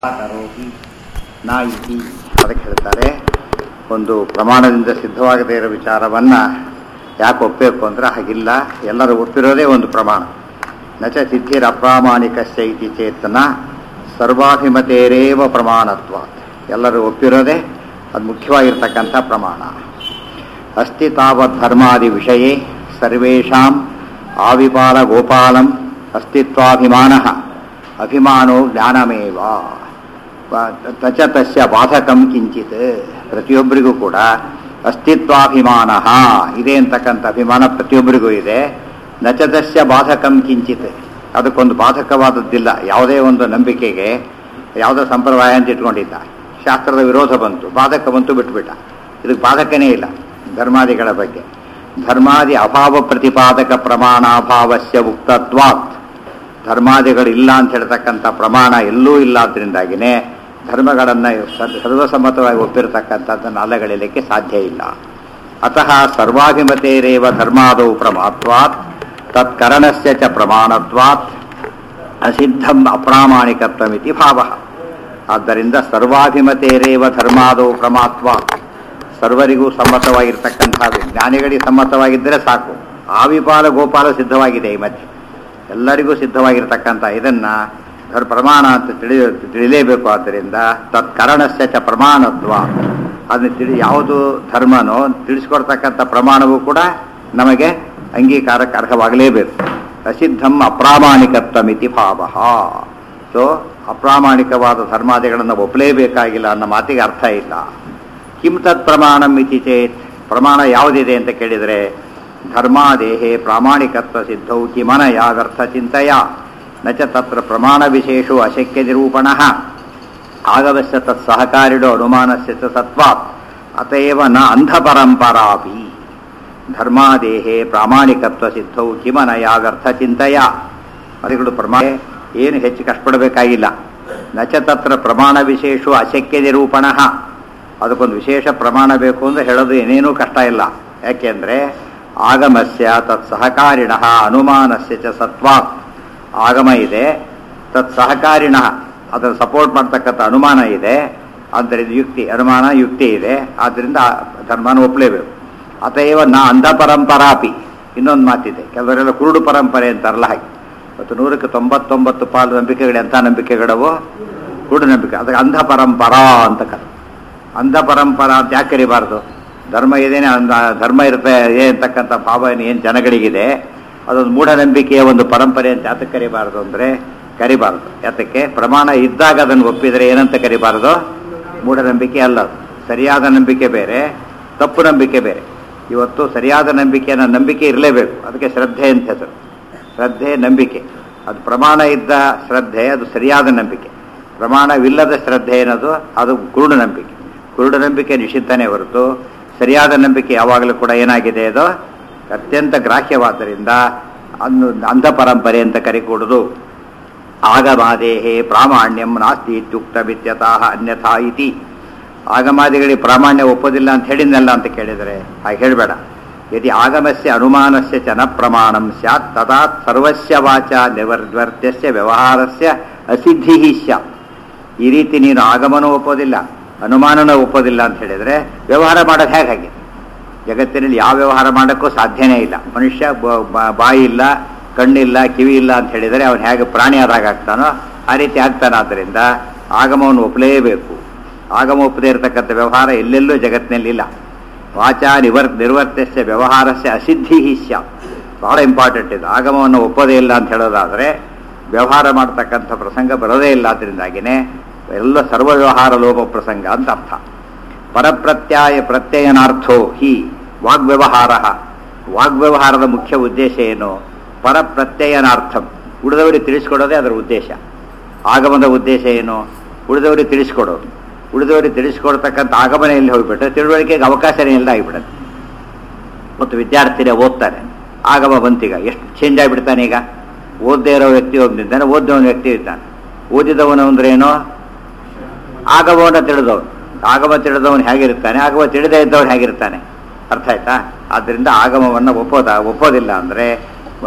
ಕರೋತಿ ನಾ ಇತಿ ಅದಕ್ಕೆ ಹೇಳ್ತಾರೆ. ಒಂದು ಪ್ರಮಾಣದಿಂದ ಸಿದ್ಧವಾಗದೇ ಇರೋ ವಿಚಾರವನ್ನು ಯಾಕೆ ಒಪ್ಪಬೇಕು ಅಂದರೆ ಹಾಗಿಲ್ಲ, ಎಲ್ಲರೂ ಒಪ್ಪಿರೋದೇ ಒಂದು ಪ್ರಮಾಣ. ನಚ ಸಿದ್ಧಿರ ಅಪ್ರಾಮಾಣಿಕಸ್ಯ ಇತಿ ಚೇತನ ಸರ್ವಾಭಿಮತೇರೇವ ಪ್ರಮಾಣತ್ವ. ಎಲ್ಲರೂ ಒಪ್ಪಿರೋದೇ ಅದು ಮುಖ್ಯವಾಗಿರ್ತಕ್ಕಂಥ ಪ್ರಮಾಣ. ಅಸ್ತಿ ತಾವತ್ ಧರ್ಮಾದಿ ವಿಷಯೇ ಸರ್ವೇಷಾಂ ಆವಿಪಾಲ ಗೋಪಾಲಂ ಅಸ್ತಿತ್ವಾಭಿಮಾನ ಅಭಿಮಾನೋ ಜ್ಞಾನಮೇವ ತಚ ತಸ್ಯ ಬಾಧಕಂ ಕಿಂಚಿತ್. ಪ್ರತಿಯೊಬ್ಬರಿಗೂ ಕೂಡ ಅಸ್ತಿತ್ವಾಭಿಮಾನ ಇದೆ ಅಂತಕ್ಕಂಥ ಅಭಿಮಾನ ಪ್ರತಿಯೊಬ್ಬರಿಗೂ ಇದೆ. ನಚತಸ್ಯ ಬಾಧಕಂ ಕಿಂಚಿತ್, ಅದಕ್ಕೊಂದು ಬಾಧಕವಾದದ್ದಿಲ್ಲ. ಯಾವುದೇ ಒಂದು ನಂಬಿಕೆಗೆ ಯಾವುದೋ ಸಂಪ್ರದಾಯ ಅಂತ ಇಟ್ಕೊಂಡಿದ್ದ, ಶಾಸ್ತ್ರದ ವಿರೋಧ ಬಂತು, ಬಾಧಕ ಬಂತು, ಬಿಟ್ಬಿಟ್ಟ. ಇದಕ್ಕೆ ಬಾಧಕನೇ ಇಲ್ಲ ಧರ್ಮಾದಿಗಳ ಬಗ್ಗೆ. ಧರ್ಮಾದಿ ಅಭಾವ ಪ್ರತಿಪಾದಕ ಪ್ರಮಾಣಾಭಾವಸ್ಯ ಉಕ್ತತ್ವಾತ್. ಧರ್ಮಾದಿಗಳಿಲ್ಲ ಅಂತ ಹೇಳ್ತಕ್ಕಂಥ ಪ್ರಮಾಣ ಎಲ್ಲೂ ಇಲ್ಲ. ಅದರಿಂದಾಗಿನೇ ಧರ್ಮಗಳನ್ನು ಸರ್ವಸಮ್ಮತವಾಗಿ ಒಪ್ಪಿರತಕ್ಕಂಥದ್ದನ್ನು ಅಲ್ಲಗಳೆಯಲಿಕ್ಕೆ ಸಾಧ್ಯ ಇಲ್ಲ. ಅತಃ ಸರ್ವಾಭಿಮತೇರೇವ ಧರ್ಮಾದೌ ಪ್ರಮಾತ್ವಾತ್ ತತ್ಕರಣಸ್ಯ ಚ ಪ್ರಮಾಣತ್ವಾತ್ ಅಸಿದ್ಧಂ ಅಪ್ರಾಮಾಣಿಕತ್ವಮಿತಿ ಭಾವಃ. ಆದ್ದರಿಂದ ಸರ್ವಾಭಿಮತೇರೇವ ಧರ್ಮಾದೌ ಪ್ರಮಾತ್ವಾತ್, ಸರ್ವರಿಗೂ ಸಮ್ಮತವಾಗಿರ್ತಕ್ಕಂಥ ಜ್ಞಾನಿಗಳಿಗೆ ಸಮ್ಮತವಾಗಿದ್ದರೆ ಸಾಕು. ಆವಿಪಾಲ ಗೋಪಾಲ ಸಿದ್ಧವಾಗಿದೆ ಈ ಮಧ್ಯೆ, ಎಲ್ಲರಿಗೂ ಸಿದ್ಧವಾಗಿರ್ತಕ್ಕಂಥ ಇದನ್ನು ಪ್ರಮಾಣ ಅಂತ ತಿಳಿಲೇಬೇಕು. ಆದ್ದರಿಂದ ತತ್ಕರಣಸ್ಯ ಚ ಪ್ರಮಾಣತ್ವ, ಅದನ್ನು ಯಾವುದು ಧರ್ಮನೋ ತಿಳಿಸ್ಕೊಡ್ತಕ್ಕಂಥ ಪ್ರಮಾಣವೂ ಕೂಡ ನಮಗೆ ಅಂಗೀಕಾರಕ್ಕೆ ಅರ್ಹವಾಗಲೇಬೇಕು. ಅಸಿದ್ಧಂ ಅಪ್ರಾಮಾಣಿಕತ್ವಮಿತಿ ಭಾವಃ. ಸೊ ಅಪ್ರಾಮಾಣಿಕವಾದ ಧರ್ಮಾದಿಗಳನ್ನು ಒಪ್ಪಲೇಬೇಕಾಗಿಲ್ಲ ಅನ್ನೋ ಮಾತಿಗೆ ಅರ್ಥ ಇಲ್ಲ. ಕಿಂ ತತ್ ಪ್ರಮಾಣಂ ಇತಿ ಚೇತ್, ಪ್ರಮಾಣ ಯಾವುದಿದೆ ಅಂತ ಕೇಳಿದರೆ ಧರ್ಮಾದೇಹೇ ಪ್ರಾಮಾಣಿಕತ್ವ ಸಿದ್ಧೌ ಕಿಮನಯ ವ್ಯರ್ಥ ಚಿಂತೆಯ ನ ಚ ತತ್ರ ಪ್ರಮಾಣ ವಿಶೇಷೋ ಅಶಕ್ಯ ನಿರೂಪಣಃ ಆಗವಶ್ಯ ತತ್ ಸಹಕಾರಿಡೋ ಅನುಮಾನಸ್ಯ ಚ ಸತ್ವಾತ್ ಅತಏವ ನ ಅಂಧಪರಂಪರಾಪಿ. ಧರ್ಮಾದೇಹೇ ಪ್ರಾಮಾಣಿಕತ್ವ ಸಿದ್ಧೌ ಕಿಮನಯ ವ್ಯರ್ಥ ಚಿಂತೆಯ. ಅದಗಳು ಪ್ರಮಾಣ ಏನು ಹೆಚ್ಚು ಕಷ್ಟಪಡಬೇಕಾಗಿಲ್ಲ. ನ ಚ ತತ್ರ ಪ್ರಮಾಣ ವಿಶೇಷೋ ಅಶಕ್ಯ ನಿರೂಪಣಃ, ಅದಕ್ಕೊಂದು ವಿಶೇಷ ಪ್ರಮಾಣ ಬೇಕು ಅಂದರೆ ಹೇಳೋದು ಏನೇನೂ ಕಷ್ಟ ಇಲ್ಲ. ಯಾಕೆಂದರೆ ಆಗಮಸ್ಯ ತತ್ ಸಹಕಾರಿಣ ಅನುಮಾನಸ್ಯ ಚ ಸತ್ವಾತ್. ಆಗಮ ಇದೆ, ತತ್ ಸಹಕಾರಿಣ ಅದನ್ನು ಸಪೋರ್ಟ್ ಮಾಡ್ತಕ್ಕಂಥ ಅನುಮಾನ ಇದೆ. ಆದ್ದರಿಂದ ಯುಕ್ತಿ, ಅನುಮಾನ ಯುಕ್ತಿ ಇದೆ. ಆದ್ದರಿಂದ ಧರ್ಮನ ಒಪ್ಪಲೇಬೇಕು. ಅತಏವ ನ ಅಂಧ ಪರಂಪರಾಪಿ. ಇನ್ನೊಂದು ಮಾತಿದೆ, ಕೆಲವರೆಲ್ಲ ಕುರುಡು ಪರಂಪರೆ ಅಂತಾರಲ್ಲ ಹಾಗೆ. ಮತ್ತು 100ಕ್ಕೆ 99 ಪಾಲು ನಂಬಿಕೆಗಳು ಎಂಥ ನಂಬಿಕೆಗಳವು? ಕುರುಡು ನಂಬಿಕೆ. ಅದಕ್ಕೆ ಅಂಧ ಪರಂಪರಾ ಅಂತ ಕರೆ. ಅಂಧ ಪರಂಪರಾ ಅಂತ ಯಾಕೆ ಕರಿಬಾರ್ದು? ಧರ್ಮ ಇದೇನೆ, ಧರ್ಮ ಇರುತ್ತೆ ಇದೆ ಅಂತಕ್ಕಂಥ ಭಾವನೆ ಏನು ಜನಗಳಿಗಿದೆ, ಅದೊಂದು ಮೂಢನಂಬಿಕೆಯ ಒಂದು ಪರಂಪರೆ ಅಂತ ಯಾತಕ್ಕೆ ಕರಿಬಾರ್ದು ಅಂದರೆ ಕರಿಬಾರ್ದು. ಯಾತಕ್ಕೆ? ಪ್ರಮಾಣ ಇದ್ದಾಗ ಅದನ್ನು ಒಪ್ಪಿದರೆ ಏನಂತ ಕರಿಬಾರ್ದು? ಮೂಢನಂಬಿಕೆ ಅಲ್ಲ. ಸರಿಯಾದ ನಂಬಿಕೆ ಬೇರೆ, ತಪ್ಪು ನಂಬಿಕೆ ಬೇರೆ. ಇವತ್ತು ಸರಿಯಾದ ನಂಬಿಕೆಯನ್ನು ನಂಬಿಕೆ ಇರಲೇಬೇಕು, ಅದಕ್ಕೆ ಶ್ರದ್ಧೆ ಅಂತ ಹೆಸರು. ಶ್ರದ್ಧೆ ನಂಬಿಕೆ, ಅದು ಪ್ರಮಾಣ ಇದ್ದ ಶ್ರದ್ಧೆ, ಅದು ಸರಿಯಾದ ನಂಬಿಕೆ. ಪ್ರಮಾಣವಿಲ್ಲದ ಶ್ರದ್ಧೆ ಏನದು? ಅದು ಕುರುಡು ನಂಬಿಕೆ. ಕುರುಡು ನಂಬಿಕೆ ನಿಷಿದ್ಧನೇ ಹೊರತು ಸರಿಯಾದ ನಂಬಿಕೆ ಯಾವಾಗಲೂ ಕೂಡ ಏನಾಗಿದೆ, ಅದು ಅತ್ಯಂತ ಗ್ರಾಹ್ಯವಾದ್ದರಿಂದ ಅನ್ನು ಅಂಧ ಪರಂಪರೆ ಅಂತ ಕರಿಕೊಡುವುದು. ಆಗಮಾದೇಹೇ ಪ್ರಾಮಾಣ್ಯಂ ನಾಸ್ತಿ ಇತ್ಯುಕ್ತ ವಿದ್ಯತಃ ಅನ್ಯಥಾ ಇತಿ. ಆಗಮಾದಿಗಳಿಗೆ ಪ್ರಾಮಾಣ್ಯ ಒಪ್ಪೋದಿಲ್ಲ ಅಂತ ಹೇಳಿದ್ನಲ್ಲ ಅಂತ ಕೇಳಿದರೆ ಹಾಗೆ ಹೇಳಬೇಡ. ಯದಿ ಆಗಮಸ್ಯ ಅನುಮಾನಸ್ಯ ಚ ನ ಪ್ರಮಾಣಂ ಸ್ಯಾತ್ ತದಾ ಸರ್ವಸ್ಯ ವಾಚ ನಿವರ್ತ್ಯಸ್ಯ ವ್ಯವಹಾರಸ್ಯ ಅಸಿದ್ಧಿ ಸ್ಯಾತ್. ಈ ರೀತಿ ನೀನು ಆಗಮನೂ ಒಪ್ಪೋದಿಲ್ಲ, ಅನುಮಾನನೂ ಒಪ್ಪೋದಿಲ್ಲ ಅಂತ ಹೇಳಿದರೆ ವ್ಯವಹಾರ ಮಾಡೋದು ಹೇಗೆ? ಜಗತ್ತಿನಲ್ಲಿ ಯಾವ ವ್ಯವಹಾರ ಮಾಡೋಕ್ಕೂ ಸಾಧ್ಯನೇ ಇಲ್ಲ. ಮನುಷ್ಯ ಬಾಯಿ ಇಲ್ಲ, ಕಣ್ಣಿಲ್ಲ, ಕಿವಿ ಇಲ್ಲ ಅಂತ ಹೇಳಿದರೆ ಅವನು ಹೇಗೆ ಪ್ರಾಣಿ ಆದಾಗ ಆಗ್ತಾನೋ ಆ ರೀತಿ ಆಗ್ತಾನೆ. ಆದ್ದರಿಂದ ಆಗಮವನ್ನು ಒಪ್ಪಲೇಬೇಕು. ಆಗಮ ಒಪ್ಪದೇ ಇರತಕ್ಕಂಥ ವ್ಯವಹಾರ ಎಲ್ಲೆಲ್ಲೂ ಜಗತ್ತಿನಲ್ಲಿಲ್ಲ. ವಾಚಾ ನಿರ್ವರ್ತ್ಯಸ್ಯ ವ್ಯವಹಾರಸ್ಯ ಅಸಿದ್ಧಿ ಸ್ಯಾತ್. ಬಹಳ ಇಂಪಾರ್ಟೆಂಟ್ ಇದು. ಆಗಮವನ್ನು ಒಪ್ಪೋದೇ ಇಲ್ಲ ಅಂತ ಹೇಳೋದಾದರೆ ವ್ಯವಹಾರ ಮಾಡ್ತಕ್ಕಂಥ ಪ್ರಸಂಗ ಬರೋದೇ ಇಲ್ಲ. ಅದರಿಂದಾಗಿಯೇ ಎಲ್ಲ ಸರ್ವ ವ್ಯವಹಾರ ಲೋಪ ಪ್ರಸಂಗ ಅಂತ ಅರ್ಥ. ಪ್ರತ್ಯಯನಾರ್ಥೋ ಹಿ ವಾಗ್ವ್ಯವಹಾರ. ವಾಗ್ವ್ಯವಹಾರದ ಮುಖ್ಯ ಉದ್ದೇಶ ಏನು? ಪರಪ್ರತ್ಯಯನಾರ್ಥಂ, ಉಳಿದವರಿಗೆ ತಿಳಿಸ್ಕೊಡೋದೇ ಅದರ ಉದ್ದೇಶ. ಆಗಮನದ ಉದ್ದೇಶ ಏನು? ಉಳಿದವರಿಗೆ ತಿಳಿಸ್ಕೊಡೋದು. ಉಳಿದವರಿಗೆ ತಿಳಿಸ್ಕೊಡ್ತಕ್ಕಂಥ ಆಗಮನೆಯಲ್ಲಿ ಹೋಗಿಬಿಟ್ರೆ ತಿಳುವಳಿಕೆಗೆ ಅವಕಾಶನೇ ಇಲ್ಲ ಆಗಿಬಿಡುತ್ತೆ. ಮತ್ತು ವಿದ್ಯಾರ್ಥಿನೇ ಓದ್ತಾನೆ, ಆಗಮ ಬಂತೀಗ ಎಷ್ಟು ಚೇಂಜ್ ಆಗಿಬಿಡ್ತಾನೆ. ಈಗ ಓದದೇ ಇರೋ ವ್ಯಕ್ತಿ ಒಬ್ಬನಿದ್ದಾನೆ, ಓದಿದವನ ವ್ಯಕ್ತಿ ಇದ್ದಾನೆ. ಓದಿದವನು ಅಂದ್ರೇನು? ಆಗಮವನ್ನು ತಿಳಿದವನು. ಆಗಮ ತಿಳಿದವನು ಹೇಗಿರ್ತಾನೆ, ಆಗಮ ತಿಳಿದೇ ಇದ್ದವನು ಹೇಗಿರ್ತಾನೆ? ಅರ್ಥ ಆಯ್ತಾ? ಆದ್ದರಿಂದ ಆಗಮವನ್ನು ಒಪ್ಪೋದಿಲ್ಲ ಅಂದರೆ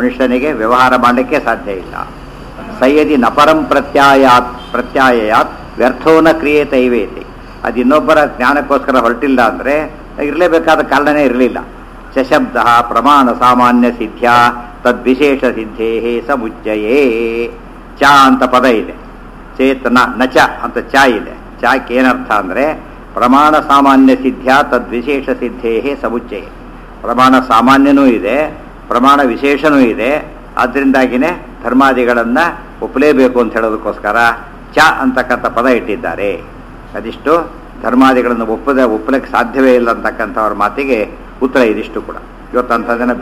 ಮನುಷ್ಯನಿಗೆ ವ್ಯವಹಾರ ಮಾಡಲಿಕ್ಕೆ ಸಾಧ್ಯ ಇಲ್ಲ. ಸಯದಿ ನಪರಂ ಪ್ರತ್ಯಾಯಾತ್ ವ್ಯರ್ಥೋನ ಕ್ರಿಯೇತ ಇವೇತಿ. ಅದು ಇನ್ನೊಬ್ಬರ ಜ್ಞಾನಕ್ಕೋಸ್ಕರ ಹೊರಟಿಲ್ಲ ಅಂದರೆ ಇರಲೇಬೇಕಾದ ಕಾರಣನೇ ಇರಲಿಲ್ಲ. ಶಬ್ದ ಪ್ರಮಾಣ ಸಾಮಾನ್ಯ ಸಿದ್ಧ್ಯ ತದ್ವಿಶೇಷ ಸಿದ್ಧೇ ಸಮುಚ್ಚಯೇ. ಚ ಅಂತ ಪದ ಇದೆ, ಚೇತನ ನಚ ಅಂತ ಚ ಇದೆ. ಚಾಕ್ಕೆ ಏನರ್ಥ ಅಂದರೆ ಪ್ರಮಾಣ ಸಾಮಾನ್ಯ ಸಿದ್ಧ್ಯ ತದ್ವಿಶೇಷ ಸಿದ್ಧೇ ಸಮುಚ್ಚಯೇ. ಪ್ರಮಾಣ ಸಾಮಾನ್ಯನೂ ಇದೆ, ಪ್ರಮಾಣ ವಿಶೇಷನೂ ಇದೆ. ಆದ್ದರಿಂದಾಗಿನೇ ಧರ್ಮಾದಿಗಳನ್ನು ಒಪ್ಪಲೇಬೇಕು ಅಂತ ಹೇಳೋದಕ್ಕೋಸ್ಕರ ಚ ಅಂತಕ್ಕಂಥ ಪದ ಇಟ್ಟಿದ್ದಾರೆ. ಅದಿಷ್ಟು ಧರ್ಮಾದಿಗಳನ್ನು ಒಪ್ಪಲಿಕ್ಕೆ ಸಾಧ್ಯವೇ ಇಲ್ಲ ಅಂತಕ್ಕಂಥವ್ರ ಮಾತಿಗೆ ಉತ್ತರ ಇದಿಷ್ಟು ಕೂಡ. ಇವತ್ತಂಥದ್ದನ್ನು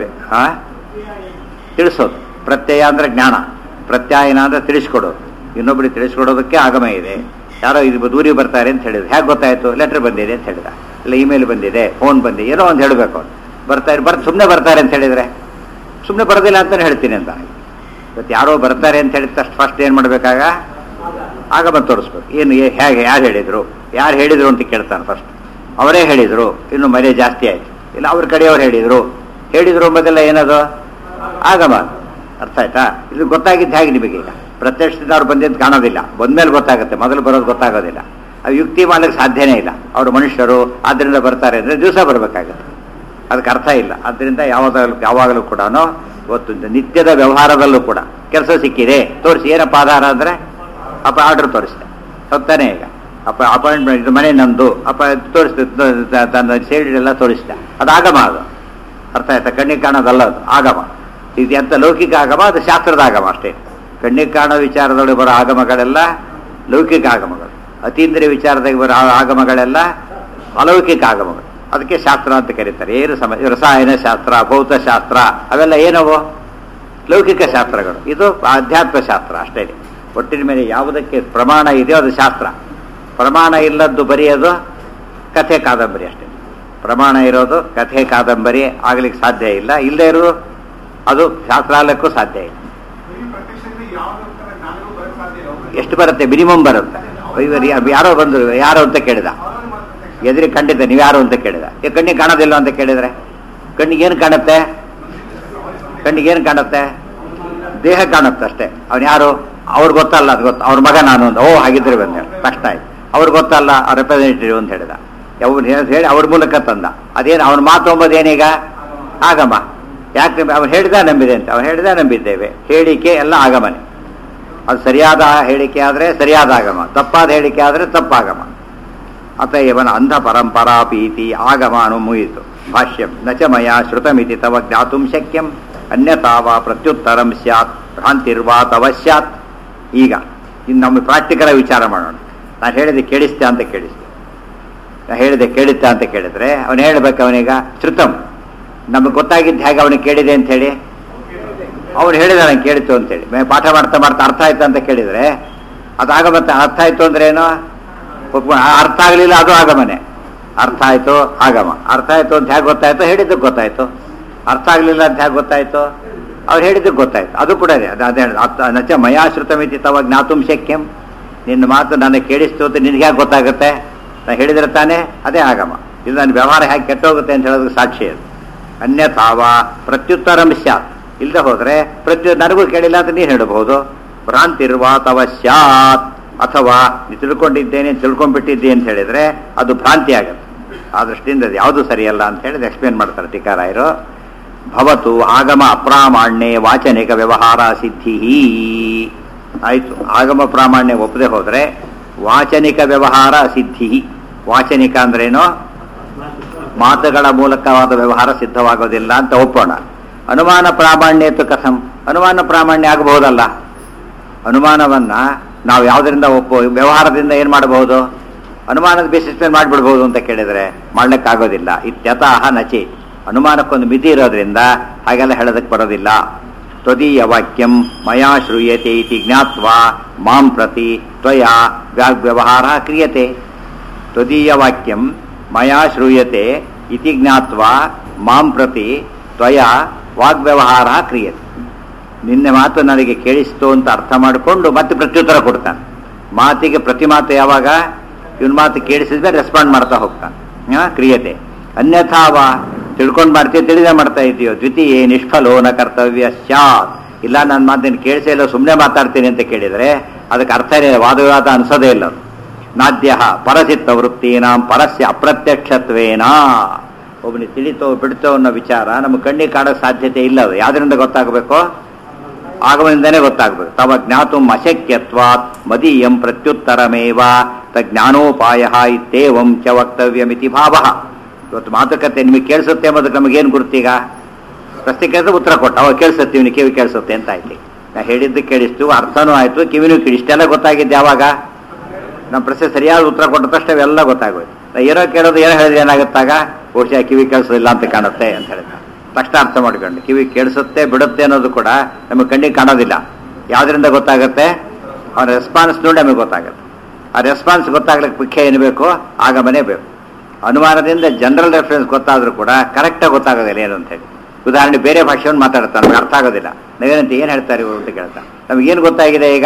ತಿಳಿಸೋದು. ಪ್ರತ್ಯಯ ಅಂದರೆ ಜ್ಞಾನ, ಪ್ರತ್ಯಾಯನ ಅಂದರೆ ತಿಳಿಸ್ಕೊಡೋದು. ಇನ್ನೊಬ್ಬರಿಗೆ ತಿಳಿಸ್ಕೊಡೋದಕ್ಕೆ ಆಗಮ ಇದೆ. ಯಾರೋ ಇದು ದೂರಿಗೆ ಬರ್ತಾರೆ ಅಂತ ಹೇಳಿದ್ರು, ಹೇಗೆ ಗೊತ್ತಾಯಿತು? ಲೆಟ್ರ್ ಬಂದಿದೆ ಅಂತ ಹೇಳಿದ, ಇಲ್ಲ ಇಮೇಲ್ ಬಂದಿದೆ, ಫೋನ್ ಬಂದಿದೆ, ಏನೋ ಒಂದು ಹೇಳಬೇಕು. ಬರ್ತಾರೆ ಸುಮ್ಮನೆ ಬರ್ತಾರೆ ಅಂತ ಹೇಳಿದರೆ ಸುಮ್ಮನೆ ಬರೋದಿಲ್ಲ ಅಂತಲೇ ಹೇಳ್ತೀನಿ ಅಂತ. ಇವತ್ತು ಯಾರೋ ಬರ್ತಾರೆ ಅಂತ ಹೇಳಿದ ತಕ್ಷಣ ಫಸ್ಟ್ ಏನು ಮಾಡಬೇಕಾಗ ಆಗಮ ತೋರಿಸ್ಬೇಕು. ಏನು ಹೇಗೆ ಯಾರು ಹೇಳಿದರು ಅಂತ ಕೇಳ್ತಾನೆ ಫಸ್ಟ್. ಅವರೇ ಹೇಳಿದರು, ಇನ್ನು ಮರ್ಯಾದೆ ಜಾಸ್ತಿ ಆಯಿತು. ಇಲ್ಲ ಅವ್ರ ಕಡೆಯವ್ರು ಹೇಳಿದರು ಮೊದಲ ಏನದು ಆಗಮ. ಅರ್ಥ ಆಯ್ತಾ? ಇದು ಗೊತ್ತಾಗಿದ್ದು ಹೇಗೆ ನಿಮಗೆ? ಈಗ ಪ್ರತ್ಯಕ್ಷದಿಂದ ಅವ್ರು ಬಂದಿದ್ದು ಕಾಣೋದಿಲ್ಲ, ಬಂದಮೇಲೆ ಗೊತ್ತಾಗುತ್ತೆ, ಮೊದಲು ಬರೋದು ಗೊತ್ತಾಗೋದಿಲ್ಲ. ಅದು ಯುಕ್ತಿ ಮಾಡಲಿಕ್ಕೆ ಸಾಧ್ಯನೇ ಇಲ್ಲ. ಅವರು ಮನುಷ್ಯರು, ಆದ್ದರಿಂದ ಬರ್ತಾರೆ ಅಂದರೆ ದಿವಸ ಬರಬೇಕಾಗುತ್ತೆ, ಅದಕ್ಕೆ ಅರ್ಥ ಇಲ್ಲ. ಆದ್ದರಿಂದ ಯಾವಾಗಲೂ ಕೂಡ ಇವತ್ತು ನಿತ್ಯದ ವ್ಯವಹಾರದಲ್ಲೂ ಕೂಡ ಕೆಲಸ ಸಿಕ್ಕಿದೆ ತೋರಿಸಿ, ಏನಪ್ಪ ಆಧಾರ ಅಂದರೆ ಆರ್ಡರ್ ತೋರಿಸಿದೆ, ಹೊತ್ತಾನೆ ಈಗ ಅಪಾಯಿಂಟ್ಮೆಂಟ್, ಇದು ಮನೆ ನಂದು ತೋರಿಸ್ದೆ, ತನ್ನ ಸೇರಿಡೆಲ್ಲ ತೋರಿಸಿದೆ, ಅದು ಆಗಮ. ಅದು ಅರ್ಥ ಆಯ್ತಾ? ಕಣ್ಣಿಗೆ ಕಾಣೋದಲ್ಲ, ಅದು ಆಗಮ. ಇದು ಎಂಥ ಲೌಕಿಕ ಆಗಮ, ಅದು ಶಾಸ್ತ್ರದ ಆಗಮ ಅಷ್ಟೇ. ಕಣ್ಣಿಗೆ ಕಾಣೋ ವಿಚಾರದೊಳಗೆ ಬರೋ ಆಗಮಗಳೆಲ್ಲ ಲೌಕಿಕ ಆಗಮಗಳು, ಅತೀಂದ್ರಿಯ ವಿಚಾರದಾಗ ಬರೋ ಆಗಮಗಳೆಲ್ಲ ಅಲೌಕಿಕ ಆಗಮಗಳು. ಅದಕ್ಕೆ ಶಾಸ್ತ್ರ ಅಂತ ಕರೀತಾರೆ. ಏನು ರಸಾಯನ ಶಾಸ್ತ್ರ, ಭೌತಶಾಸ್ತ್ರ ಅವೆಲ್ಲ ಏನವು ಲೌಕಿಕ ಶಾಸ್ತ್ರಗಳು. ಇದು ಆಧ್ಯಾತ್ಮ ಶಾಸ್ತ್ರ ಅಷ್ಟೇ. ಒಟ್ಟಿನ ಮೇಲೆ ಯಾವುದಕ್ಕೆ ಪ್ರಮಾಣ ಇದೆಯೋ ಅದು ಶಾಸ್ತ್ರ. ಪ್ರಮಾಣ ಇಲ್ಲದ್ದು ಬರೆಯೋದು ಕಥೆ ಕಾದಂಬರಿ ಅಷ್ಟೇ. ಪ್ರಮಾಣ ಇರೋದು ಕಥೆ ಕಾದಂಬರಿ ಆಗ್ಲಿಕ್ಕೆ ಸಾಧ್ಯ ಇಲ್ಲ. ಇಲ್ಲದೆ ಇರೋದು ಅದು ಶಾಸ್ತ್ರಾಲಯಕ್ಕೂ ಸಾಧ್ಯ ಇಲ್ಲ. ಎಷ್ಟು ಬರುತ್ತೆ? ಮಿನಿಮಮ್ ಬರುತ್ತೆ. ಯಾರೋ ಬಂದರು, ಯಾರು ಅಂತ ಕೇಳಿದ, ಎದುರಿ ಖಂಡಿತ ನೀವು ಯಾರು ಅಂತ ಕೇಳಿದ. ಕಣ್ಣಿಗೆ ಕಾಣೋದಿಲ್ಲ ಅಂತ ಕೇಳಿದರೆ ಕಣ್ಣಿಗೇನು ಕಾಣುತ್ತೆ? ಕಣ್ಣಿಗೇನು ಕಾಣುತ್ತೆ? ದೇಹ ಕಾಣುತ್ತೆ ಅಷ್ಟೇ. ಅವನು ಯಾರು? ಅವ್ರು ಗೊತ್ತಲ್ಲ, ಅದು ಗೊತ್ತ, ಅವ್ರ ಮಗ ನಾನು ಅಂತ. ಹಾಗಿದ್ರೆ ಬಂದ ಕಷ್ಟ ಆಯ್ತು. ಅವ್ರು ಗೊತ್ತಲ್ಲ, ಅವ್ರ ರೆಪ್ರೆಸೆಂಟೇಟಿವ್ ಅಂತ ಹೇಳಿದ. ಅವ್ರು ಹೇಳಿ ಅವ್ರ ಮೂಲಕ ತಂದ. ಅದೇನು ಅವನ ಮಾತು ಅಂಬೋದೇನೀಗ ಆಗಮ. ಯಾಕೆ? ಅವನು ಹೇಳಿದ ನಂಬಿದೆ ಅಂತ, ಅವನು ಹೇಳಿದ ನಂಬಿದ್ದೇವೆ. ಹೇಳಿಕೆ ಎಲ್ಲ ಆಗಮನೆ. ಅದು ಸರಿಯಾದ ಹೇಳಿಕೆ ಆದರೆ ಸರಿಯಾದ ಆಗಮ, ತಪ್ಪಾದ ಹೇಳಿಕೆ ಆದರೆ ತಪ್ಪಾಗಮ. ಅತಯವನ ಅಂಧ ಪರಂಪರಾ ಪೀತಿ ಆಗಮ ಮುಯಿತು. ಭಾಷ್ಯಂ ನಚ ಮಯ ಶ್ರುತಮಿತಿ ತವ ಜ್ಞಾತುಂ ಶಕ್ಯಂ ಅನ್ಯತಾವ ಪ್ರತ್ಯುತ್ತರಂ ಸ್ಯಾತ್ ಭ್ರಾಂತಿರ್ವಾ ತವ ಸ್ಯಾತ್. ಈಗ ಇನ್ನು ನಮ್ಮ ಪ್ರಾಕ್ಟಿಕಲ್ ವಿಚಾರ ಮಾಡೋಣ. ನಾನು ಹೇಳಿದೆ ಕೇಳಿಸ್ತೆ ಅಂತ ಕೇಳಿದ್ರೆ ಅವನು ಹೇಳಬೇಕು, ಅವನೀಗ ಶ್ರುತಂ ನಮಗೆ ಗೊತ್ತಾಗಿದ್ದು ಹೇಗೆ ಅವನಿಗೆ ಕೇಳಿದೆ ಅಂತ ಹೇಳಿ, ಅವನು ಹೇಳಿದ ನಂಗೆ ಕೇಳಿತು ಅಂತೇಳಿ. ಪಾಠ ಮಾಡ್ತಾ ಅರ್ಥ ಆಯ್ತು ಅಂತ ಕೇಳಿದರೆ ಅದು ಆಗಮತ್ತೆ. ಅರ್ಥ ಆಯ್ತು ಅಂದ್ರೆ ಏನು? ಅರ್ಥ ಆಗಲಿಲ್ಲ, ಅದು ಆಗಮನೆ. ಅರ್ಥ ಆಯ್ತು ಆಗಮ. ಅರ್ಥ ಆಯ್ತು ಅಂತ ಹೇಗೆ ಗೊತ್ತಾಯ್ತು? ಹೇಳಿದ್ದಕ್ಕೆ ಗೊತ್ತಾಯ್ತು. ಅರ್ಥ ಆಗಲಿಲ್ಲ ಅಂತ ಹೇಗೆ ಗೊತ್ತಾಯ್ತು? ಅವ್ರು ಹೇಳಿದ್ದಕ್ಕೆ ಗೊತ್ತಾಯ್ತು. ಅದು ಕೂಡ ಅದೇ ನಚ ಮಯಾಶ್ರುತಮಿತಿ ತವ ಜ್ಞಾತುಂ ಶಕ್ಯಂ. ನಿನ್ನ ಮಾತು ನನಗೆ ಕೇಳಿಸ್ತು ಅಂತ ನಿನಗೆ ಹೇಗೆ ಗೊತ್ತಾಗುತ್ತೆ? ನಾನು ಹೇಳಿದ್ರೆ ತಾನೇ, ಅದೇ ಆಗಮ. ಇದು ನನ್ನ ವ್ಯವಹಾರ ಹೇಗೆ ಕೆಟ್ಟೋಗುತ್ತೆ ಅಂತ ಹೇಳೋದಕ್ಕೆ ಸಾಕ್ಷಿ ಅದು. ಅನ್ಯಥಾವ ಪ್ರತ್ಯುತ್ತರಂ ಸ್ಯಾತ್. ಇಲ್ಲದೆ ಹೋದರೆ ನನಗೂ ಕೇಳಿಲ್ಲ ಅಂತ ನೀನು ಹೇಳಬಹುದು. ಭ್ರಾಂತಿರ್ವಾ ತವ ಸ್ಯಾತ್. ಅಥವಾ ತಿಳ್ಕೊಂಡ್ಬಿಟ್ಟಿದ್ದೆ ಅಂತ ಹೇಳಿದರೆ ಅದು ಭ್ರಾಂತಿ ಆಗುತ್ತೆ. ಆ ದೃಷ್ಟಿಯಿಂದ ಅದು ಯಾವುದು ಸರಿಯಲ್ಲ ಅಂತ ಹೇಳಿದ್ರೆ ಎಕ್ಸ್ಪ್ಲೇನ್ ಮಾಡ್ತಾರೆ ಟೀಕಾರಾಯರು. ಭವತು ಆಗಮ ಅಪ್ರಾಮಾಣ್ಯೆ ವಾಚನಿಕ ವ್ಯವಹಾರ ಸಿದ್ಧಿ. ಆಯಿತು, ಆಗಮ ಪ್ರಾಮಾಣ್ಯ ಒಪ್ಪದೆ ಹೋದರೆ ವಾಚನಿಕ ವ್ಯವಹಾರ ಸಿದ್ಧಿ. ವಾಚನಿಕ ಅಂದ್ರೇನು? ಮಾತುಗಳ ಮೂಲಕವಾದ ವ್ಯವಹಾರ ಸಿದ್ಧವಾಗೋದಿಲ್ಲ ಅಂತ ಒಪ್ಪೋಣ. ಅನುಮಾನ ಪ್ರಾಮಾಣ್ಯತು ಕಥಂ? ಅನುಮಾನ ಪ್ರಾಮಾಣ್ಯ ಆಗಬಹುದಲ್ಲ. ಅನುಮಾನವನ್ನು ನಾವು ಯಾವುದರಿಂದ ವ್ಯವಹಾರದಿಂದ ಏನು ಮಾಡಬಹುದು? ಅನುಮಾನದ ಬೇಸಿಸ್ ಮೇಲೆ ಮಾಡಿಬಿಡ್ಬೋದು ಅಂತ ಕೇಳಿದರೆ ಮಾಡ್ಲಿಕ್ಕಾಗೋದಿಲ್ಲ. ಇತ್ಯತಃ ನಚಿ. ಅನುಮಾನಕ್ಕೊಂದು ಮಿತಿ ಇರೋದ್ರಿಂದ ಹಾಗೆಲ್ಲ ಹೇಳೋದಕ್ಕೆ ಬರೋದಿಲ್ಲ. ತ್ವದೀಯ ವಾಕ್ಯಂ ಮಯಾ ಶ್ರೂಯತೆ ಇತಿ ಜ್ಞಾತ್ವಾ ಮಾಂ ಪ್ರತಿ ತ್ವಯಾ ವ್ಯವಹಾರ ಕ್ರಿಯತೆ. ತ್ವದೀಯ ವಾಕ್ಯಂ ಮಯಾ ಶ್ರೂಯತೆ ಇತಿ ಜ್ಞಾತ್ವಾ ಮಾಂ ಪ್ರತಿ ತ್ವಯಾ ವಾಗ್ವ್ಯವಹಾರ ಕ್ರಿಯತೆ. ನಿನ್ನೆ ಮಾತು ನನಗೆ ಕೇಳಿಸ್ತು ಅಂತ ಅರ್ಥ ಮಾಡಿಕೊಂಡು ಮತ್ತೆ ಪ್ರತ್ಯುತ್ತರ ಕೊಡ್ತಾನೆ. ಮಾತಿಗೆ ಪ್ರತಿ ಮಾತು ಯಾವಾಗ ಇವನ್ ಮಾತು ಕೇಳಿಸಿದ್ಮೇಲೆ ರೆಸ್ಪಾಂಡ್ ಮಾಡ್ತಾ ಹೋಗ್ತಾನೆ. ಕ್ರಿಯತೆ. ಅನ್ಯಥಾವ ತಿಳ್ಕೊಂಡು ಮಾಡ್ತೀವಿ, ತಿಳಿದೇ ಮಾಡ್ತಾ ಇದೆಯೋ ದ್ವಿತೀಯೇ ನಿಷ್ಫಲೋ ನ ಕರ್ತವ್ಯ ಸ್ಯಾತ್. ಇಲ್ಲ ನನ್ನ ಮಾತನ್ನು ಕೇಳಿಸೇ ಇಲ್ಲ, ಸುಮ್ಮನೆ ಮಾತಾಡ್ತೀನಿ ಅಂತ ಕೇಳಿದರೆ ಅದಕ್ಕೆ ಅರ್ಥ ವಾದವಿವಾದ ಅನಿಸೋದೇ ಇಲ್ಲ. ನಾದ್ಯ ಪರಚಿತ್ತ ವೃತ್ತೀನಾಂ ಪರಸ್ಯ ಅಪ್ರತ್ಯಕ್ಷತ್ವೇನ. ಒಬ್ಬನಿಗೆ ತಿಳಿತೋ ಬಿಡ್ತೋ ಅನ್ನೋ ವಿಚಾರ ನಮ್ಮ ಕಣ್ಣಿಗೆ ಕಾಣೋ ಸಾಧ್ಯತೆ ಇಲ್ಲ. ಅದು ಯಾವ್ದರಿಂದ ಗೊತ್ತಾಗಬೇಕು? ಆಗಮದಿಂದನೇ ಗೊತ್ತಾಗಬೇಕು. ತವ ಜ್ಞಾತುಂ ಅಶಕ್ಯತ್ವಾತ್ ಮದೀಯಂ ಪ್ರತ್ಯುತ್ತರಮೇವ ತಜ್ಞಾನೋಪಾಯ ಇತ್ಯೇವಂ ಚ ವಕ್ತವ್ಯಮಿತಿ ಭಾವ. ಇವತ್ತು ಮಾತುಕತೆ ನಿಮಗೆ ಕೇಳಿಸುತ್ತೆ ಎಂಬುದಕ್ಕೆ ನಮಗೇನು ಗುರುತೀಗ? ಪ್ರಶ್ನೆ ಕೇಳಿದ್ರೆ ಉತ್ತರ ಕೊಟ್ಟ, ಅವಾಗ ಕೇಳಿಸುತ್ತೆ, ಇವನು ಕಿವಿ ಕೇಳಿಸುತ್ತೆ ಅಂತ ಆಯ್ತು. ನಾ ಹೇಳಿದ್ದು ಕೇಳಿಸ್ತು, ಅರ್ಥನೂ ಆಯಿತು, ಕಿವಿನೂ ಕೇಳಿ. ಇಷ್ಟೆಲ್ಲ ಗೊತ್ತಾಗಿದ್ದು ಯಾವಾಗ? ನಮ್ಮ ಪ್ರಶ್ನೆ ಸರಿಯಾದ ಉತ್ತರ ಕೊಟ್ಟ ತಕ್ಷಣ ಅವೆಲ್ಲ ಗೊತ್ತಾಗೋಯ್ತು. ನಾ ಏನೋ ಕೇಳೋದು ಏನೋ ಹೇಳಿದ್ರೆ ಏನಾಗುತ್ತಾಗ? ಬಹುಶಃ ಕಿವಿ ಕೇಳಿಸೋದಿಲ್ಲ ಅಂತ ಕಾಣುತ್ತೆ ಅಂತ ಹೇಳಿದ ತಕ್ಷಣ ಅರ್ಥ ಮಾಡ್ಕೊಂಡು ಕಿವಿ ಕೇಳಿಸುತ್ತೆ ಬಿಡುತ್ತೆ ಅನ್ನೋದು ಕೂಡ ನಮಗೆ ಕಣ್ಣಿಗೆ ಕಾಣೋದಿಲ್ಲ. ಯಾವುದರಿಂದ ಗೊತ್ತಾಗುತ್ತೆ? ಅವನ ರೆಸ್ಪಾನ್ಸ್ ನೋಡಿ ನಮಗೆ ಗೊತ್ತಾಗುತ್ತೆ. ಆ ರೆಸ್ಪಾನ್ಸ್ ಗೊತ್ತಾಗ್ಲಿಕ್ಕೆ ಮುಖ್ಯ ಏನು ಬೇಕು? ಆಗಮನೇ ಬೇಕು. ಅನುಮಾನದಿಂದ ಜನರಲ್ ರೆಫರೆನ್ಸ್ ಗೊತ್ತಾದರೂ ಕೂಡ ಕರೆಕ್ಟಾಗಿ ಗೊತ್ತಾಗೋದಿಲ್ಲ ಏನು ಅಂತ ಹೇಳಿ. ಉದಾಹರಣೆ ಬೇರೆ ಭಾಷೆಯನ್ನು ಮಾತಾಡ್ತಾರೆ, ನಮಗೆ ಅರ್ಥ ಆಗೋದಿಲ್ಲ. ನಾವೇನಂತ ಏನು ಹೇಳ್ತಾರೆ ಇವರು ಅಂತ ಕೇಳ್ತಾರೆ. ನಮಗೇನು ಗೊತ್ತಾಗಿದೆ? ಈಗ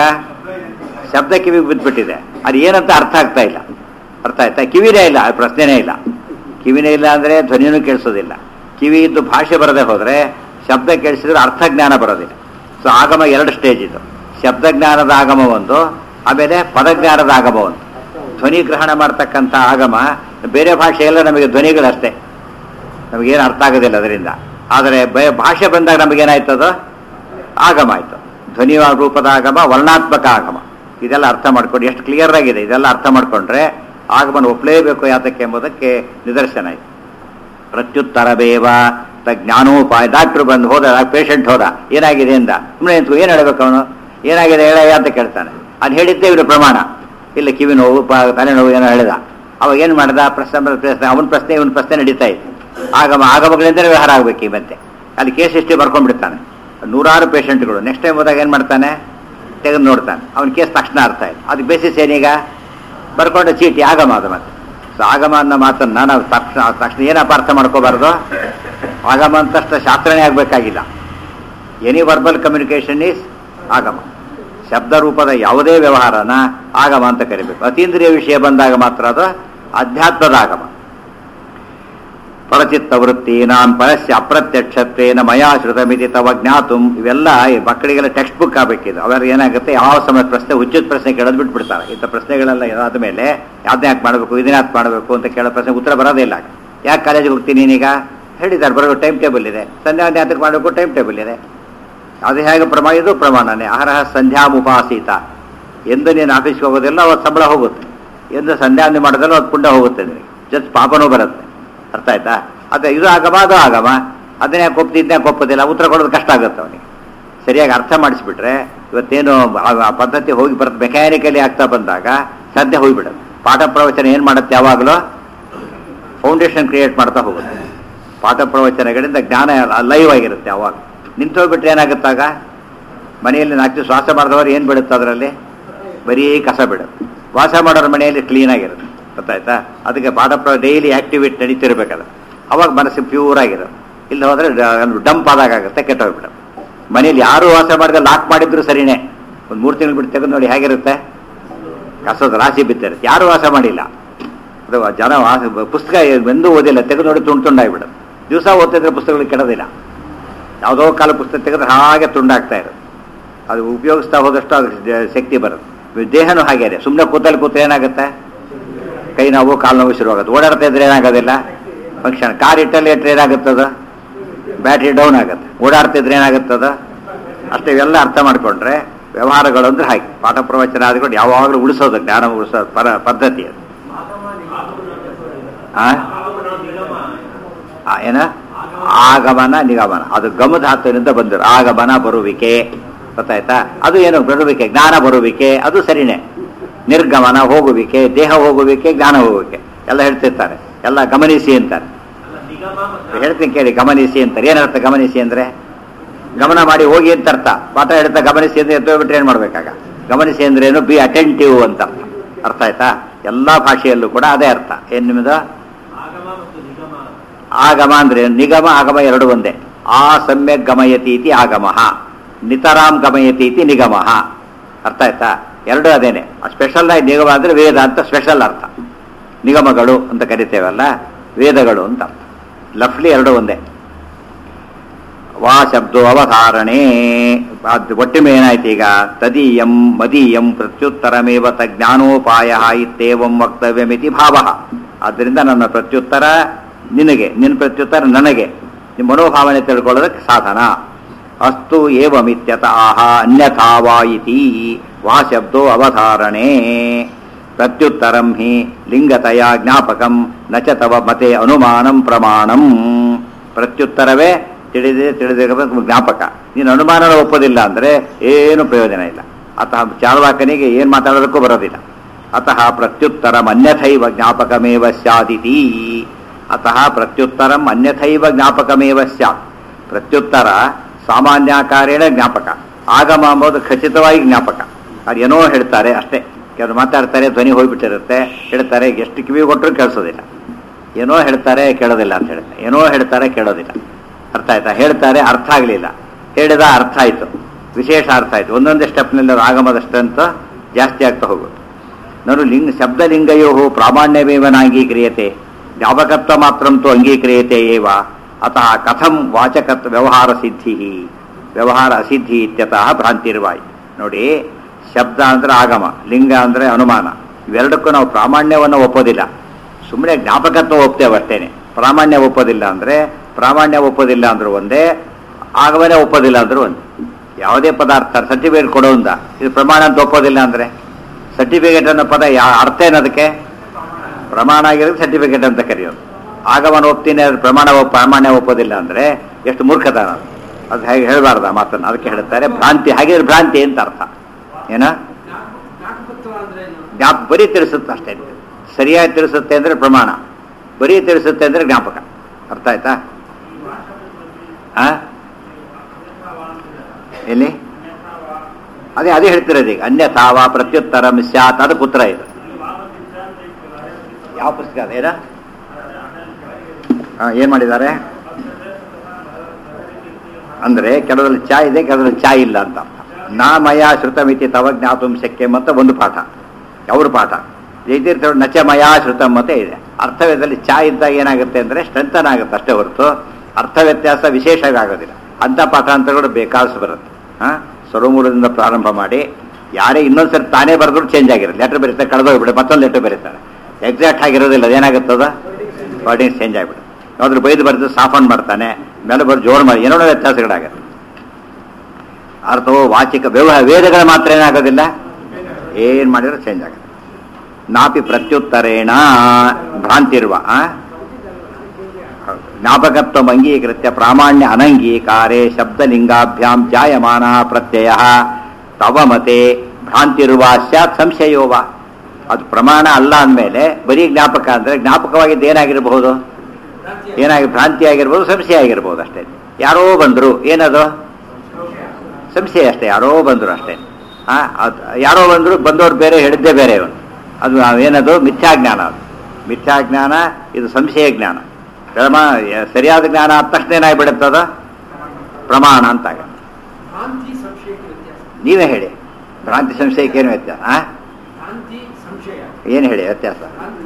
ಶಬ್ದ ಕಿವಿಗೆ ಬಿದ್ದುಬಿಟ್ಟಿದೆ, ಅದು ಏನಂತ ಅರ್ಥ ಆಗ್ತಾ ಇಲ್ಲ. ಅರ್ಥ ಆಯ್ತಾ? ಕಿವಿನೇ ಇಲ್ಲ, ಅದು ಪ್ರಶ್ನೆನೇ ಇಲ್ಲ. ಕಿವಿನೇ ಇಲ್ಲ ಅಂದರೆ ಧ್ವನಿಯೂ ಕೇಳಿಸೋದಿಲ್ಲ. ಕಿವಿ ಇದ್ದು ಭಾಷೆ ಬರದೆ ಹೋದರೆ ಶಬ್ದ ಕೇಳಿಸಿದ್ರೆ ಅರ್ಥಜ್ಞಾನ ಬರೋದಿಲ್ಲ. ಸೊ ಆಗಮ ಎರಡು ಸ್ಟೇಜ್ ಇದು. ಶಬ್ದಜ್ಞಾನದ ಆಗಮ ಒಂದು, ಆಮೇಲೆ ಪದಜ್ಞಾನದ ಆಗಮ ಒಂದು. ಧ್ವನಿ ಗ್ರಹಣ ಮಾಡ್ತಕ್ಕಂಥ ಆಗಮ ಬೇರೆ ಭಾಷೆಯೆಲ್ಲ ನಮಗೆ ಧ್ವನಿಗಳಷ್ಟೇ, ನಮಗೇನು ಅರ್ಥ ಆಗೋದಿಲ್ಲ ಅದರಿಂದ. ಆದರೆ ಭಾಷೆ ಬಂದಾಗ ನಮಗೇನಾಯ್ತದು? ಆಗಮ ಆಯಿತು. ಧ್ವನಿ ರೂಪದ ಆಗಮ, ವರ್ಣಾತ್ಮಕ ಆಗಮ. ಇದೆಲ್ಲ ಅರ್ಥ ಮಾಡ್ಕೊಂಡು ಎಷ್ಟು ಕ್ಲಿಯರ್ ಆಗಿದೆ. ಇದೆಲ್ಲ ಅರ್ಥ ಮಾಡಿಕೊಂಡ್ರೆ ಆಗಮನ ಒಪ್ಪಲೇಬೇಕು ಯಾತಕ್ಕೆ ಎಂಬುದಕ್ಕೆ ನಿದರ್ಶನ ಇದೆ. ಪ್ರತ್ಯುತ್ತರ ಬೇವ ಜ್ಞಾನೋಪಾಯ. ಡಾಕ್ಟ್ರು ಬಂದು ಹೋದ, ಪೇಷಂಟ್ ಹೋದ, ಏನಾಗಿದೆ ಎಂದ. ಸುಮ್ಮನೆ ನಿಂತು ಏನು ಹೇಳಬೇಕು ಅವನು? ಏನಾಗಿದೆ ಹೇಳ ಅಂತ ಕೇಳ್ತಾನೆ. ಅದು ಹೇಳಿದ್ದೇ ಇವರು ಪ್ರಮಾಣ ಇಲ್ಲ. ಕಿವಿ ನೋವು, ತಲೆನೋವು ಏನೋ ಹೇಳಿದ. ಅವಾಗ ಏನು ಮಾಡಿದ? ಅವನ ಪ್ರಶ್ನೆ ಇವನ ಪ್ರಶ್ನೆ ನಡೀತಾ ಇತ್ತು. ಆಗಮಗಳಿಂದಲೇ ವ್ಯವಹಾರ ಆಗಬೇಕು. ಈ ಮತ್ತೆ ಅಲ್ಲಿ ಕೇಸ್ ಹಿಸ್ಟ್ರಿ ಬರ್ಕೊಂಡ್ಬಿಡ್ತಾನೆ. ನೂರಾರು ಪೇಷಂಟ್ಗಳು. ನೆಕ್ಸ್ಟ್ ಟೈಮ್ ಹೋದಾಗ ಏನು ಮಾಡ್ತಾನೆ? ತೆಗೆದು ನೋಡ್ತಾನೆ. ಅವನ ಕೇಸ್ ತಕ್ಷಣ ಅರ್ಥ ಆಯ್ತು. ಅದಕ್ಕೆ ಬೇಸಿಸ್ ಏನೀಗ? ಬರ್ಕೊಂಡ ಚೀಟಿ ಆಗಮ. ಅದು ಮತ್ತೆ ಸೊ ಆಗಮ ಅನ್ನೋ ಮಾತನ್ನು ನಾವು ತಕ್ಷಣ ಏನಪ್ಪ ಅರ್ಥ ಮಾಡ್ಕೋಬಾರ್ದು? ಆಗಮ ಅಂತಷ್ಟ ಶಾಸ್ತ್ರನೇ ಆಗಬೇಕಾಗಿಲ್ಲ. ಎನಿ ವರ್ಬಲ್ ಕಮ್ಯುನಿಕೇಶನ್ ಈಸ್ ಆಗಮ. ಶಬ್ದ ರೂಪದ ಯಾವುದೇ ವ್ಯವಹಾರನ ಆಗಮ ಅಂತ ಕರಿಬೇಕು. ಅತೀಂದ್ರಿಯ ವಿಷಯ ಬಂದಾಗ ಮಾತ್ರ ಅದು ಅಧ್ಯಾತ್ಮದ ಆಗಮ. ಪರಚಿತ್ತ ವೃತ್ತೀನಾಂ ಪರಸ್ಯ ಅಪ್ರತ್ಯಕ್ಷತ್ವೇನ ಮಯಾ ಶ್ರುತಮಿತಿ ತವ ಜ್ಞಾತುಂ. ಇವೆಲ್ಲ ಈ ಮಕ್ಕಳಿಗೆಲ್ಲ ಟೆಕ್ಸ್ಟ್ ಬುಕ್ ಆಗಬೇಕಿದ್ದು. ಅವ್ರಿಗೆ ಏನಾಗುತ್ತೆ? ಯಾವ ಸಮಯ ಪ್ರಶ್ನೆ ಉಚಿತ ಪ್ರಶ್ನೆ ಕೇಳೋದು ಬಿಟ್ಬಿಡ್ತಾರೆ. ಇಂಥ ಪ್ರಶ್ನೆಗಳೆಲ್ಲ ಇದಾದ ಮೇಲೆ ಯಾವ್ದನ್ನ ಯಾಕೆ ಮಾಡಬೇಕು, ಇದನ್ನ ಯಾಕೆ ಮಾಡಬೇಕು ಅಂತ ಕೇಳೋ ಪ್ರಶ್ನೆ ಉತ್ತರ ಬರೋದೇ ಇಲ್ಲ. ಯಾಕೆ ಕಾಲೇಜಿಗೆ ಹೋಗ್ತೀನಿ ನೀನೀಗ? ಹೇಳಿದ್ದಾರೆ, ಬರೋ ಟೈಮ್ ಟೇಬಲ್ ಇದೆ. ಸಂಧ್ಯಾ ಯಾತಕ್ಕೆ ಮಾಡಬೇಕು? ಟೈಮ್ ಟೇಬಲ್ ಇದೆ. ಅದು ಹೇಗೆ ಪ್ರಮಾಣ? ಇದು ಪ್ರಮಾಣನೇ. ಅಹರಹ ಸಂಧ್ಯಾಮುಪಾಸೀತ. ಎಂದು ನೀನು ಆಫೀಸ್ಗೆ ಹೋಗೋದಿಲ್ಲ ಅವತ್ತು ಸಂಬಳ ಹೋಗುತ್ತೆ. ಎಂದು ಸಂಧ್ಯಾವಂದನೆ ಮಾಡೋದಲ್ಲ ಅದು ಪುಣ್ಯ ಹೋಗುತ್ತೆ. ನಿನಗೆ ಜಸ್ಟ್ ಪಾಪನೂ ಬರುತ್ತೆ. ಅರ್ಥ ಆಯ್ತಾ? ಅದು ಇದು ಆಗಮ, ಅದು ಆಗಮ. ಅದನ್ನ ಯಾಕೆ ಒಪ್ತಿದ್ದ, ಯಾಕೆ ಒಪ್ಪೋದಿಲ್ಲ? ಉತ್ತರ ಕೊಡೋದು ಕಷ್ಟ ಆಗುತ್ತೆ ಅವನಿಗೆ. ಸರಿಯಾಗಿ ಅರ್ಥ ಮಾಡಿಸ್ಬಿಟ್ರೆ ಇವತ್ತೇನು ಆ ಪದ್ಧತಿ ಹೋಗಿ ಬರುತ್ತೆ. ಮೆಕ್ಯಾನಿಕಲಿ ಆಗ್ತಾ ಬಂದಾಗ ಸದ್ಯ ಹೋಗಿಬಿಡೋದು. ಪಾಠ ಪ್ರವಚನ ಏನು ಮಾಡುತ್ತೆ? ಯಾವಾಗಲೂ ಫೌಂಡೇಶನ್ ಕ್ರಿಯೇಟ್ ಮಾಡ್ತಾ ಹೋಗುತ್ತೆ. ಪಾಠ ಪ್ರವಚನಗಳಿಂದ ಜ್ಞಾನ ಲೈವ್ ಆಗಿರುತ್ತೆ. ಅವಾಗ ನಿಂತೋಗ್ಬಿಟ್ರೆ ಏನಾಗುತ್ತಾಗ? ಮನೆಯಲ್ಲಿ 4 ಶ್ವಾಸ ಮಾಡಿದವರು ಏನು ಬಿಡುತ್ತೆ? ಅದರಲ್ಲಿ ಬರೀ ಕಸ ಬಿಡುತ್ತೆ. ವಾಸ ಮಾಡೋರ ಮನೆಯಲ್ಲಿ ಕ್ಲೀನಾಗಿರುತ್ತೆ. ಗೊತ್ತಾಯ್ತಾ? ಅದಕ್ಕೆ ಪಾಠ ಡೈಲಿ ಆಕ್ಟಿವಿಟಿ ನಡೀತಿರ್ಬೇಕಲ್ಲ. ಅವಾಗ ಮನಸ್ಸು ಪ್ಯೂರ್ ಆಗಿರೋದು. ಇಲ್ಲಿ ಹೋದರೆ ಡಂಪ್ ಆದಾಗ ಆಗುತ್ತೆ, ಕೆಟ್ಟೋಗ್ಬಿಡೋದು. ಮನೇಲಿ ಯಾರು ವಾಸ ಮಾಡಿದ್ರೆ ಲಾಕ್ ಮಾಡಿದ್ರು ಸರಿನೇ, ಒಂದು 3 ತಿಂಗಳು ಬಿಟ್ಟು ತೆಗೆದು ನೋಡಿ ಹೇಗಿರುತ್ತೆ? ಕಸದ ರಾಶಿ ಬಿದ್ದಿರುತ್ತೆ. ಯಾರು ವಾಸ ಮಾಡಿಲ್ಲ. ಅದು ಜನ ಪುಸ್ತಕ ಎಂದೂ ಓದಿಲ್ಲ, ತೆಗೆದು ನೋಡಿ ತುಂಡಾಗ್ಬಿಡೋದು. ದಿವಸ ಓದ್ತಿದ್ರೆ ಪುಸ್ತಕಗಳು ಕೆಡೋದಿಲ್ಲ. ಯಾವುದೋ ಕಾಲ ಪುಸ್ತಕ ತೆಗೆದ್ರೆ ಹಾಗೆ ತುಂಡಾಗ್ತಾ ಇರೋದು. ಅದು ಉಪಯೋಗಿಸ್ತಾ ಹೋದಷ್ಟು ಅದಕ್ಕೆ ಶಕ್ತಿ ಬರುತ್ತೆ. ದೇಹನೂ ಹಾಗೇನೆ. ಸುಮ್ಮನೆ ಕೂತಲ್ಲಿ ಏನಾಗುತ್ತೆ? ಕೈ ನೋವು, ಕಾಲು ನೋವು ಶುರುವಾಗುತ್ತೆ. ಓಡಾಡ್ತಾ ಇದ್ರೆ ಏನಾಗೋದಿಲ್ಲ? ಫಂಕ್ಷನ್. ಕಾರ್ ಇಟ್ಟಲ್ಲಿ ಇಟ್ಟರೆ ಏನಾಗುತ್ತದ? ಬ್ಯಾಟ್ರಿ ಡೌನ್ ಆಗುತ್ತೆ. ಓಡಾಡ್ತಿದ್ರೆ ಏನಾಗುತ್ತದ? ಅಷ್ಟೇ. ಇವೆಲ್ಲ ಅರ್ಥ ಮಾಡಿಕೊಂಡ್ರೆ ವ್ಯವಹಾರಗಳು ಅಂದ್ರೆ ಹಾಗೆ. ಪಾಠ ಪ್ರವಚನ ಆದ್ಕೊಂಡು ಯಾವಾಗಲೂ ಉಳಿಸೋದು, ಜ್ಞಾನ ಉಳಿಸೋದು ಪದ್ಧತಿ ಅದು. ಏನ? ಆಗಮನ ನಿಗಮನ. ಅದು ಗಮಧಾತುವಿನಿಂದ ಬಂದರು. ಆಗಮನ ಬರುವಿಕೆ. ಗೊತ್ತಾಯ್ತಾ? ಅದು ಏನು? ಬರುವಿಕೆ, ಜ್ಞಾನ ಬರುವಿಕೆ. ಅದು ಸರಿನೇ. ನಿರ್ಗಮನ ಹೋಗುವಿಕೆ, ದೇಹ ಹೋಗುವಿಕೆ, ಜ್ಞಾನ ಹೋಗುವಿಕೆ ಎಲ್ಲ ಹೇಳ್ತಿರ್ತಾರೆ. ಎಲ್ಲ ಗಮನಿಸಿ ಅಂತಾರೆ. ಹೇಳ್ತೀನಿ ಕೇಳಿ, ಗಮನಿಸಿ ಅಂತಾರೆ. ಏನರ್ಥ ಗಮನಿಸಿ ಅಂದ್ರೆ? ಗಮನ ಮಾಡಿ ಹೋಗಿ ಅಂತ ಅರ್ಥ. ಪಾಠ ಹೇಳ್ತಾ ಗಮನಿಸಿ ಅಂದ್ರೆ ಎತ್ತೋಗ್ಬಿಟ್ರೆ ಏನು ಮಾಡ್ಬೇಕಾಗ? ಗಮನಿಸಿ ಅಂದ್ರೆ ಏನು? ಬಿ ಅಟೆಂಟಿವ್ ಅಂತ ಅರ್ಥ ಆಯ್ತಾ? ಎಲ್ಲ ಭಾಷೆಯಲ್ಲೂ ಕೂಡ ಅದೇ ಅರ್ಥ. ಏನು ನಿಮ್ಮದು? ಆಗಮ ಅಂದ್ರೆ ನಿಗಮ ಆಗಮ ಎರಡು ಒಂದೇ. ಆ ಸಮ್ಯಕ್ ಗಮಯತೀತಿ ಆಗಮಃ, ನಿತರಾಂ ಗಮಯತೀತಿ ನಿಗಮಃ. ಅರ್ಥ ಆಯ್ತಾ? ಎರಡು ಅದೇನೆ. ಸ್ಪೆಷಲ್ ಆಗಿ ನಿಗಮ ಅಂದ್ರೆ ವೇದ ಅಂತ ಸ್ಪೆಷಲ್ ಅರ್ಥ. ನಿಗಮಗಳು ಅಂತ ಕರಿತೇವಲ್ಲ, ವೇದಗಳು ಅಂತ ಅರ್ಥ. ಲಫ್ಲಿ ಎರಡು ಒಂದೇ. ವಾ ಶಬ್ದೋ ಅವಧಾರಣೆ ಅದು ಒಟ್ಟಿಗೆ ಏನಾಯ್ತು ಈಗ ತದೀಯಂ ಮದೀಯಂ ಪ್ರತ್ಯುತ್ತರಮೇವ ಜ್ಞಾನೋಪಾಯ ಇತ್ಯೇವಂ ವಕ್ತವ್ಯಮಿತಿ ಭಾವ. ಆದ್ದರಿಂದ ನನ್ನ ಪ್ರತ್ಯುತ್ತರ ನಿನಗೆ, ನಿನ್ನ ಪ್ರತ್ಯುತ್ತರ ನನಗೆ, ನಿಮ್ಮ ಮನೋಭಾವನೆ ತಿಳ್ಕೊಳ್ಳೋದಕ್ಕೆ ಸಾಧನ. ಅಸ್ತು ಏವಮಿತ್ಯತ ಆಹ ಅನ್ಯಥಾ ವಾ ಇತಿ ವಾ ಶಬ್ದೋ ಅವಧಾರಣೆ ಪ್ರತ್ಯುತ್ತರಂ ಹಿ ಲಿಂಗತಯ ಜ್ಞಾಪಕಂ ನ ಚ ತವ ಮತೆ ಅನುಮಾನಂ ಪ್ರಮಾಣಂ. ಪ್ರತ್ಯುತ್ತರವೇ ತಿಳಿದಿರಬೇಕು ಜ್ಞಾಪಕ. ನೀನು ಅನುಮಾನನ ಒಪ್ಪೋದಿಲ್ಲ ಅಂದರೆ ಏನು ಪ್ರಯೋಜನ ಇಲ್ಲ. ಅತಃ ಚಾರ್ವಾಕನಿಗೆ ಏನು ಮಾತಾಡೋದಕ್ಕೂ ಬರೋದಿಲ್ಲ. ಅತಃ ಪ್ರತ್ಯುತ್ತರಂ ಅನ್ಯಥೈವ ಜ್ಞಾಪಕಮೇವ ಸ್ಯಾದಿತಿ. ಅತಃ ಪ್ರತ್ಯುತ್ತರಂ ಅನ್ಯಥೈವ ಜ್ಞಾಪಕಮೇವ ಸ್ಯಾತ್. ಪ್ರತ್ಯುತ್ತರ ಸಾಮಾನ್ಯಾಕಾರೇಣ ಜ್ಞಾಪಕ, ಆಗಮ ಅಂಬೋದು ಖಚಿತವಾಗಿ ಜ್ಞಾಪಕ. ಅದು ಏನೋ ಹೇಳ್ತಾರೆ ಅಷ್ಟೇ. ಕೆಲವರು ಮಾತಾಡ್ತಾರೆ, ಧ್ವನಿ ಹೋಗ್ಬಿಟ್ಟಿರುತ್ತೆ, ಹೇಳ್ತಾರೆ, ಎಷ್ಟು ಕಿವಿ ಕೊಟ್ಟರು ಕೇಳಿಸೋದಿಲ್ಲ. ಏನೋ ಹೇಳ್ತಾರೆ ಕೇಳೋದಿಲ್ಲ ಅಂತ ಹೇಳ್ತಾರೆ, ಏನೋ ಹೇಳ್ತಾರೆ ಕೇಳೋದಿಲ್ಲ. ಅರ್ಥ ಆಯ್ತಾ? ಹೇಳ್ತಾರೆ ಅರ್ಥ ಆಗಲಿಲ್ಲ, ಹೇಳಿದ ಅರ್ಥ ಆಯಿತು, ವಿಶೇಷ ಅರ್ಥ ಆಯಿತು. ಒಂದೊಂದೇ ಸ್ಟೆಪ್ನಲ್ಲಿ ಆಗಮದಷ್ಟಂತ ಜಾಸ್ತಿ ಆಗ್ತಾ ಹೋಗುತ್ತೆ. ನಾನು ಶಬ್ದಲಿಂಗಯೋ ಪ್ರಾಮಾಣ್ಯವೇವನಾಂಗೀಕ್ರಿಯತೆ ಜ್ಞಾಪಕತ್ವ ಮಾತ್ರಂತೂ ಅಂಗೀಕ್ರಿಯತೆ ಏವ. ಅತಃ ಕಥಂ ವಾಚಕತ್ವ ವ್ಯವಹಾರ ಸಿದ್ಧಿ ವ್ಯವಹಾರ ಅಸಿದ್ಧಿ ಇತ್ಯತಃ ಭ್ರಾಂತಿರ್ವಾಯಿ. ನೋಡಿ, ಶಬ್ದ ಅಂದರೆ ಆಗಮ, ಲಿಂಗ ಅಂದರೆ ಅನುಮಾನ, ಇವೆರಡಕ್ಕೂ ನಾವು ಪ್ರಾಮಾಣ್ಯವನ್ನು ಒಪ್ಪೋದಿಲ್ಲ. ಸುಮ್ಮನೆ ಜ್ಞಾಪಕತ್ವ ಒಪ್ತೇವೆ ಅಷ್ಟೇನೆ. ಪ್ರಾಮಾಣ್ಯ ಒಪ್ಪೋದಿಲ್ಲ ಅಂದರೆ, ಪ್ರಾಮಾಣ್ಯ ಒಪ್ಪೋದಿಲ್ಲ ಅಂದರೂ ಒಂದೇ, ಆಗಮನೇ ಒಪ್ಪೋದಿಲ್ಲ ಅಂದರೂ ಒಂದೇ. ಯಾವುದೇ ಪದಾರ್ಥ ಸರ್ಟಿಫಿಕೇಟ್ ಕೊಡೋಂದ ಇದು ಪ್ರಮಾಣ ಅಂತ ಒಪ್ಪೋದಿಲ್ಲ ಅಂದರೆ, ಸರ್ಟಿಫಿಕೇಟ್ ಅನ್ನೋ ಪದ ಅರ್ಥ ಏನದಕ್ಕೆ? ಪ್ರಮಾಣ ಆಗಿರೋದು ಸರ್ಟಿಫಿಕೇಟ್ ಅಂತ ಕರೆಯೋದು. ಆಗಮನ ಒಪ್ತೀನಿ ಅದ್ರ ಪ್ರಾಮಾಣ್ಯ ಒಪ್ಪೋದಿಲ್ಲ ಅಂದರೆ ಎಷ್ಟು ಮೂರ್ಖತನ. ಅದು ಹೇಗೆ ಹೇಳಬಾರ್ದ ಮಾತನ್ನು, ಅದಕ್ಕೆ ಹೇಳ್ತಾರೆ ಭ್ರಾಂತಿ. ಹಾಗಿದ್ರೆ ಭ್ರಾಂತಿ ಅಂತ ಅರ್ಥ ಏನ? ಬರೀ ತಿಳಿಸುತ್ತೆ ಅಷ್ಟೇ. ಸರಿಯಾಗಿ ತಿಳಿಸುತ್ತೆ ಅಂದರೆ ಪ್ರಮಾಣ, ಬರೀ ತಿಳಿಸುತ್ತೆ ಅಂದರೆ ಜ್ಞಾಪಕ. ಅರ್ಥ ಆಯ್ತಾ? ಎಲ್ಲಿ? ಅದೇ ಹೇಳ್ತಿರೋದು ಈಗ. ಅನ್ಯಥಾವ ಪ್ರತ್ಯುತ್ತರಂ ಸ್ಯಾತ್, ಅದು ಪುತ್ರ ಇದು. ಯಾವ ಪುಸ್ತಕ ಅದೇನ? ಏನ್ ಮಾಡಿದ್ದಾರೆ ಅಂದ್ರೆ, ಕೆಲವರಲ್ಲಿ ಚಾ ಇದೆ, ಕೆಲವರಲ್ಲಿ ಚಾ ಇಲ್ಲ ಅಂತ. ನಾ ಮಯ ಶ್ರುತಮಿತಿ ತವ ಜ್ಞಾತುಂ ಶಕ್ಯಂ ಅಂತ ಒಂದು ಪಾಠ, ಅವ್ರ ಪಾಠ. ಜೈತೀರ್ಥ ನಚ ಮಯ ಶ್ರುತಂ ಅಂತ ಇದೆ. ಅರ್ಥವ್ಯದಲ್ಲಿ ಚಾ ಇದ್ದಾಗ ಏನಾಗುತ್ತೆ ಅಂದರೆ ಸ್ಟ್ರೆಂಥನ್ ಆಗುತ್ತೆ ಅಷ್ಟೇ ಹೊರತು ಅರ್ಥ ವ್ಯತ್ಯಾಸ ವಿಶೇಷ ಆಗೋದಿಲ್ಲ. ಅಂಥ ಪಾಠಾಂತರಗಳು ಬೇಕಾದಷ್ಟು ಬರುತ್ತೆ. ಸ್ವರಮೂಲದಿಂದ ಪ್ರಾರಂಭ ಮಾಡಿ ಯಾರೇ ಇನ್ನೊಂದ್ಸರಿ ತಾನೇ ಬರೆದ್ರು ಚೇಂಜ್ ಆಗಿರುತ್ತೆ. ಲೆಟರ್ ಬರೀತಾರೆ, ಕಳೆದೋಗ್ಬಿಡುತ್ತೆ, ಮತ್ತೊಂದು ಲೆಟರ್ ಬರೀತಾರೆ, ಎಕ್ಸಾಕ್ಟ್ ಆಗಿರೋದಿಲ್ಲ. ಅದೇನಾಗುತ್ತದ ವರ್ಡಿಂಗ್ ಚೇಂಜ್ ಆಗಿಬಿಡುತ್ತೆ. ಯಾವ್ದು ಬೈದು ಬರೆದು ಸಾಫನ್ ಮಾಡ್ತಾನೆ, ಮೇಲೆ ಬರೆದು ಜೋರು ಮಾಡಿ, ಏನೋ ವ್ಯತ್ಯಾಸಗಳಾಗುತ್ತೆ. ಅರ್ಥವು ವಾಚಿಕ ವೇದಗಳ ಮಾತ್ರ ಏನಾಗೋದಿಲ್ಲ, ಏನು ಮಾಡಿದ್ರು ಚೇಂಜ್ ಆಗುತ್ತೆ. ನಾಪಿ ಪ್ರತ್ಯುತ್ತರೇಣ ಭ್ರಾಂತಿರುವ ಜ್ಞಾಪಕತ್ವ ಅಂಗೀಕೃತ್ಯ ಪ್ರಾಮಾಣ್ಯ ಅನಂಗೀಕಾರೇ ಶಬ್ದಲಿಂಗಾಭ್ಯಾಂ ಜಾಯಮಾನ ಪ್ರತ್ಯಯ ತವ ಮತೆ ಭ್ರಾಂತಿರುವ ಸ್ಯಾತ್ ಸಂಶಯೋವ. ಅದು ಪ್ರಮಾಣ ಅಲ್ಲ ಅಂದಮೇಲೆ ಬರೀ ಜ್ಞಾಪಕ ಅಂದರೆ ಜ್ಞಾಪಕವಾಗಿದ್ದು ಏನಾಗಿರಬಹುದು? ಭ್ರಾಂತಿ ಆಗಿರ್ಬೋದು, ಸಂಶಯ ಆಗಿರ್ಬೋದು ಅಷ್ಟೇ. ಯಾರೋ ಬಂದರು, ಏನದು ಸಂಶಯ ಅಷ್ಟೇ. ಯಾರೋ ಬಂದರು ಅಷ್ಟೇ. ಯಾರೋ ಬಂದರು, ಬಂದವರು ಬೇರೆ, ಹೇಳಿದ್ದೇ ಬೇರೆ. ಅದು ನಾವೇನದು ಮಿಥ್ಯಾಜ್ಞಾನ. ಅದು ಮಿಥ್ಯಾಜ್ಞಾನ, ಇದು ಸಂಶಯ ಜ್ಞಾನ. ಸರಿಯಾದ ಜ್ಞಾನ ಆದ ತಕ್ಷಣ ಏನಾಗಿಬಿಡುತ್ತದ ಪ್ರಮಾಣ ಅಂತಾಗ. ನೀವೇ ಹೇಳಿ, ಭ್ರಾಂತಿ ಸಂಶಯಕ್ಕೆ ಏನು ವ್ಯತ್ಯಾಸ? ಏನು ಹೇಳಿ ವ್ಯತ್ಯಾಸ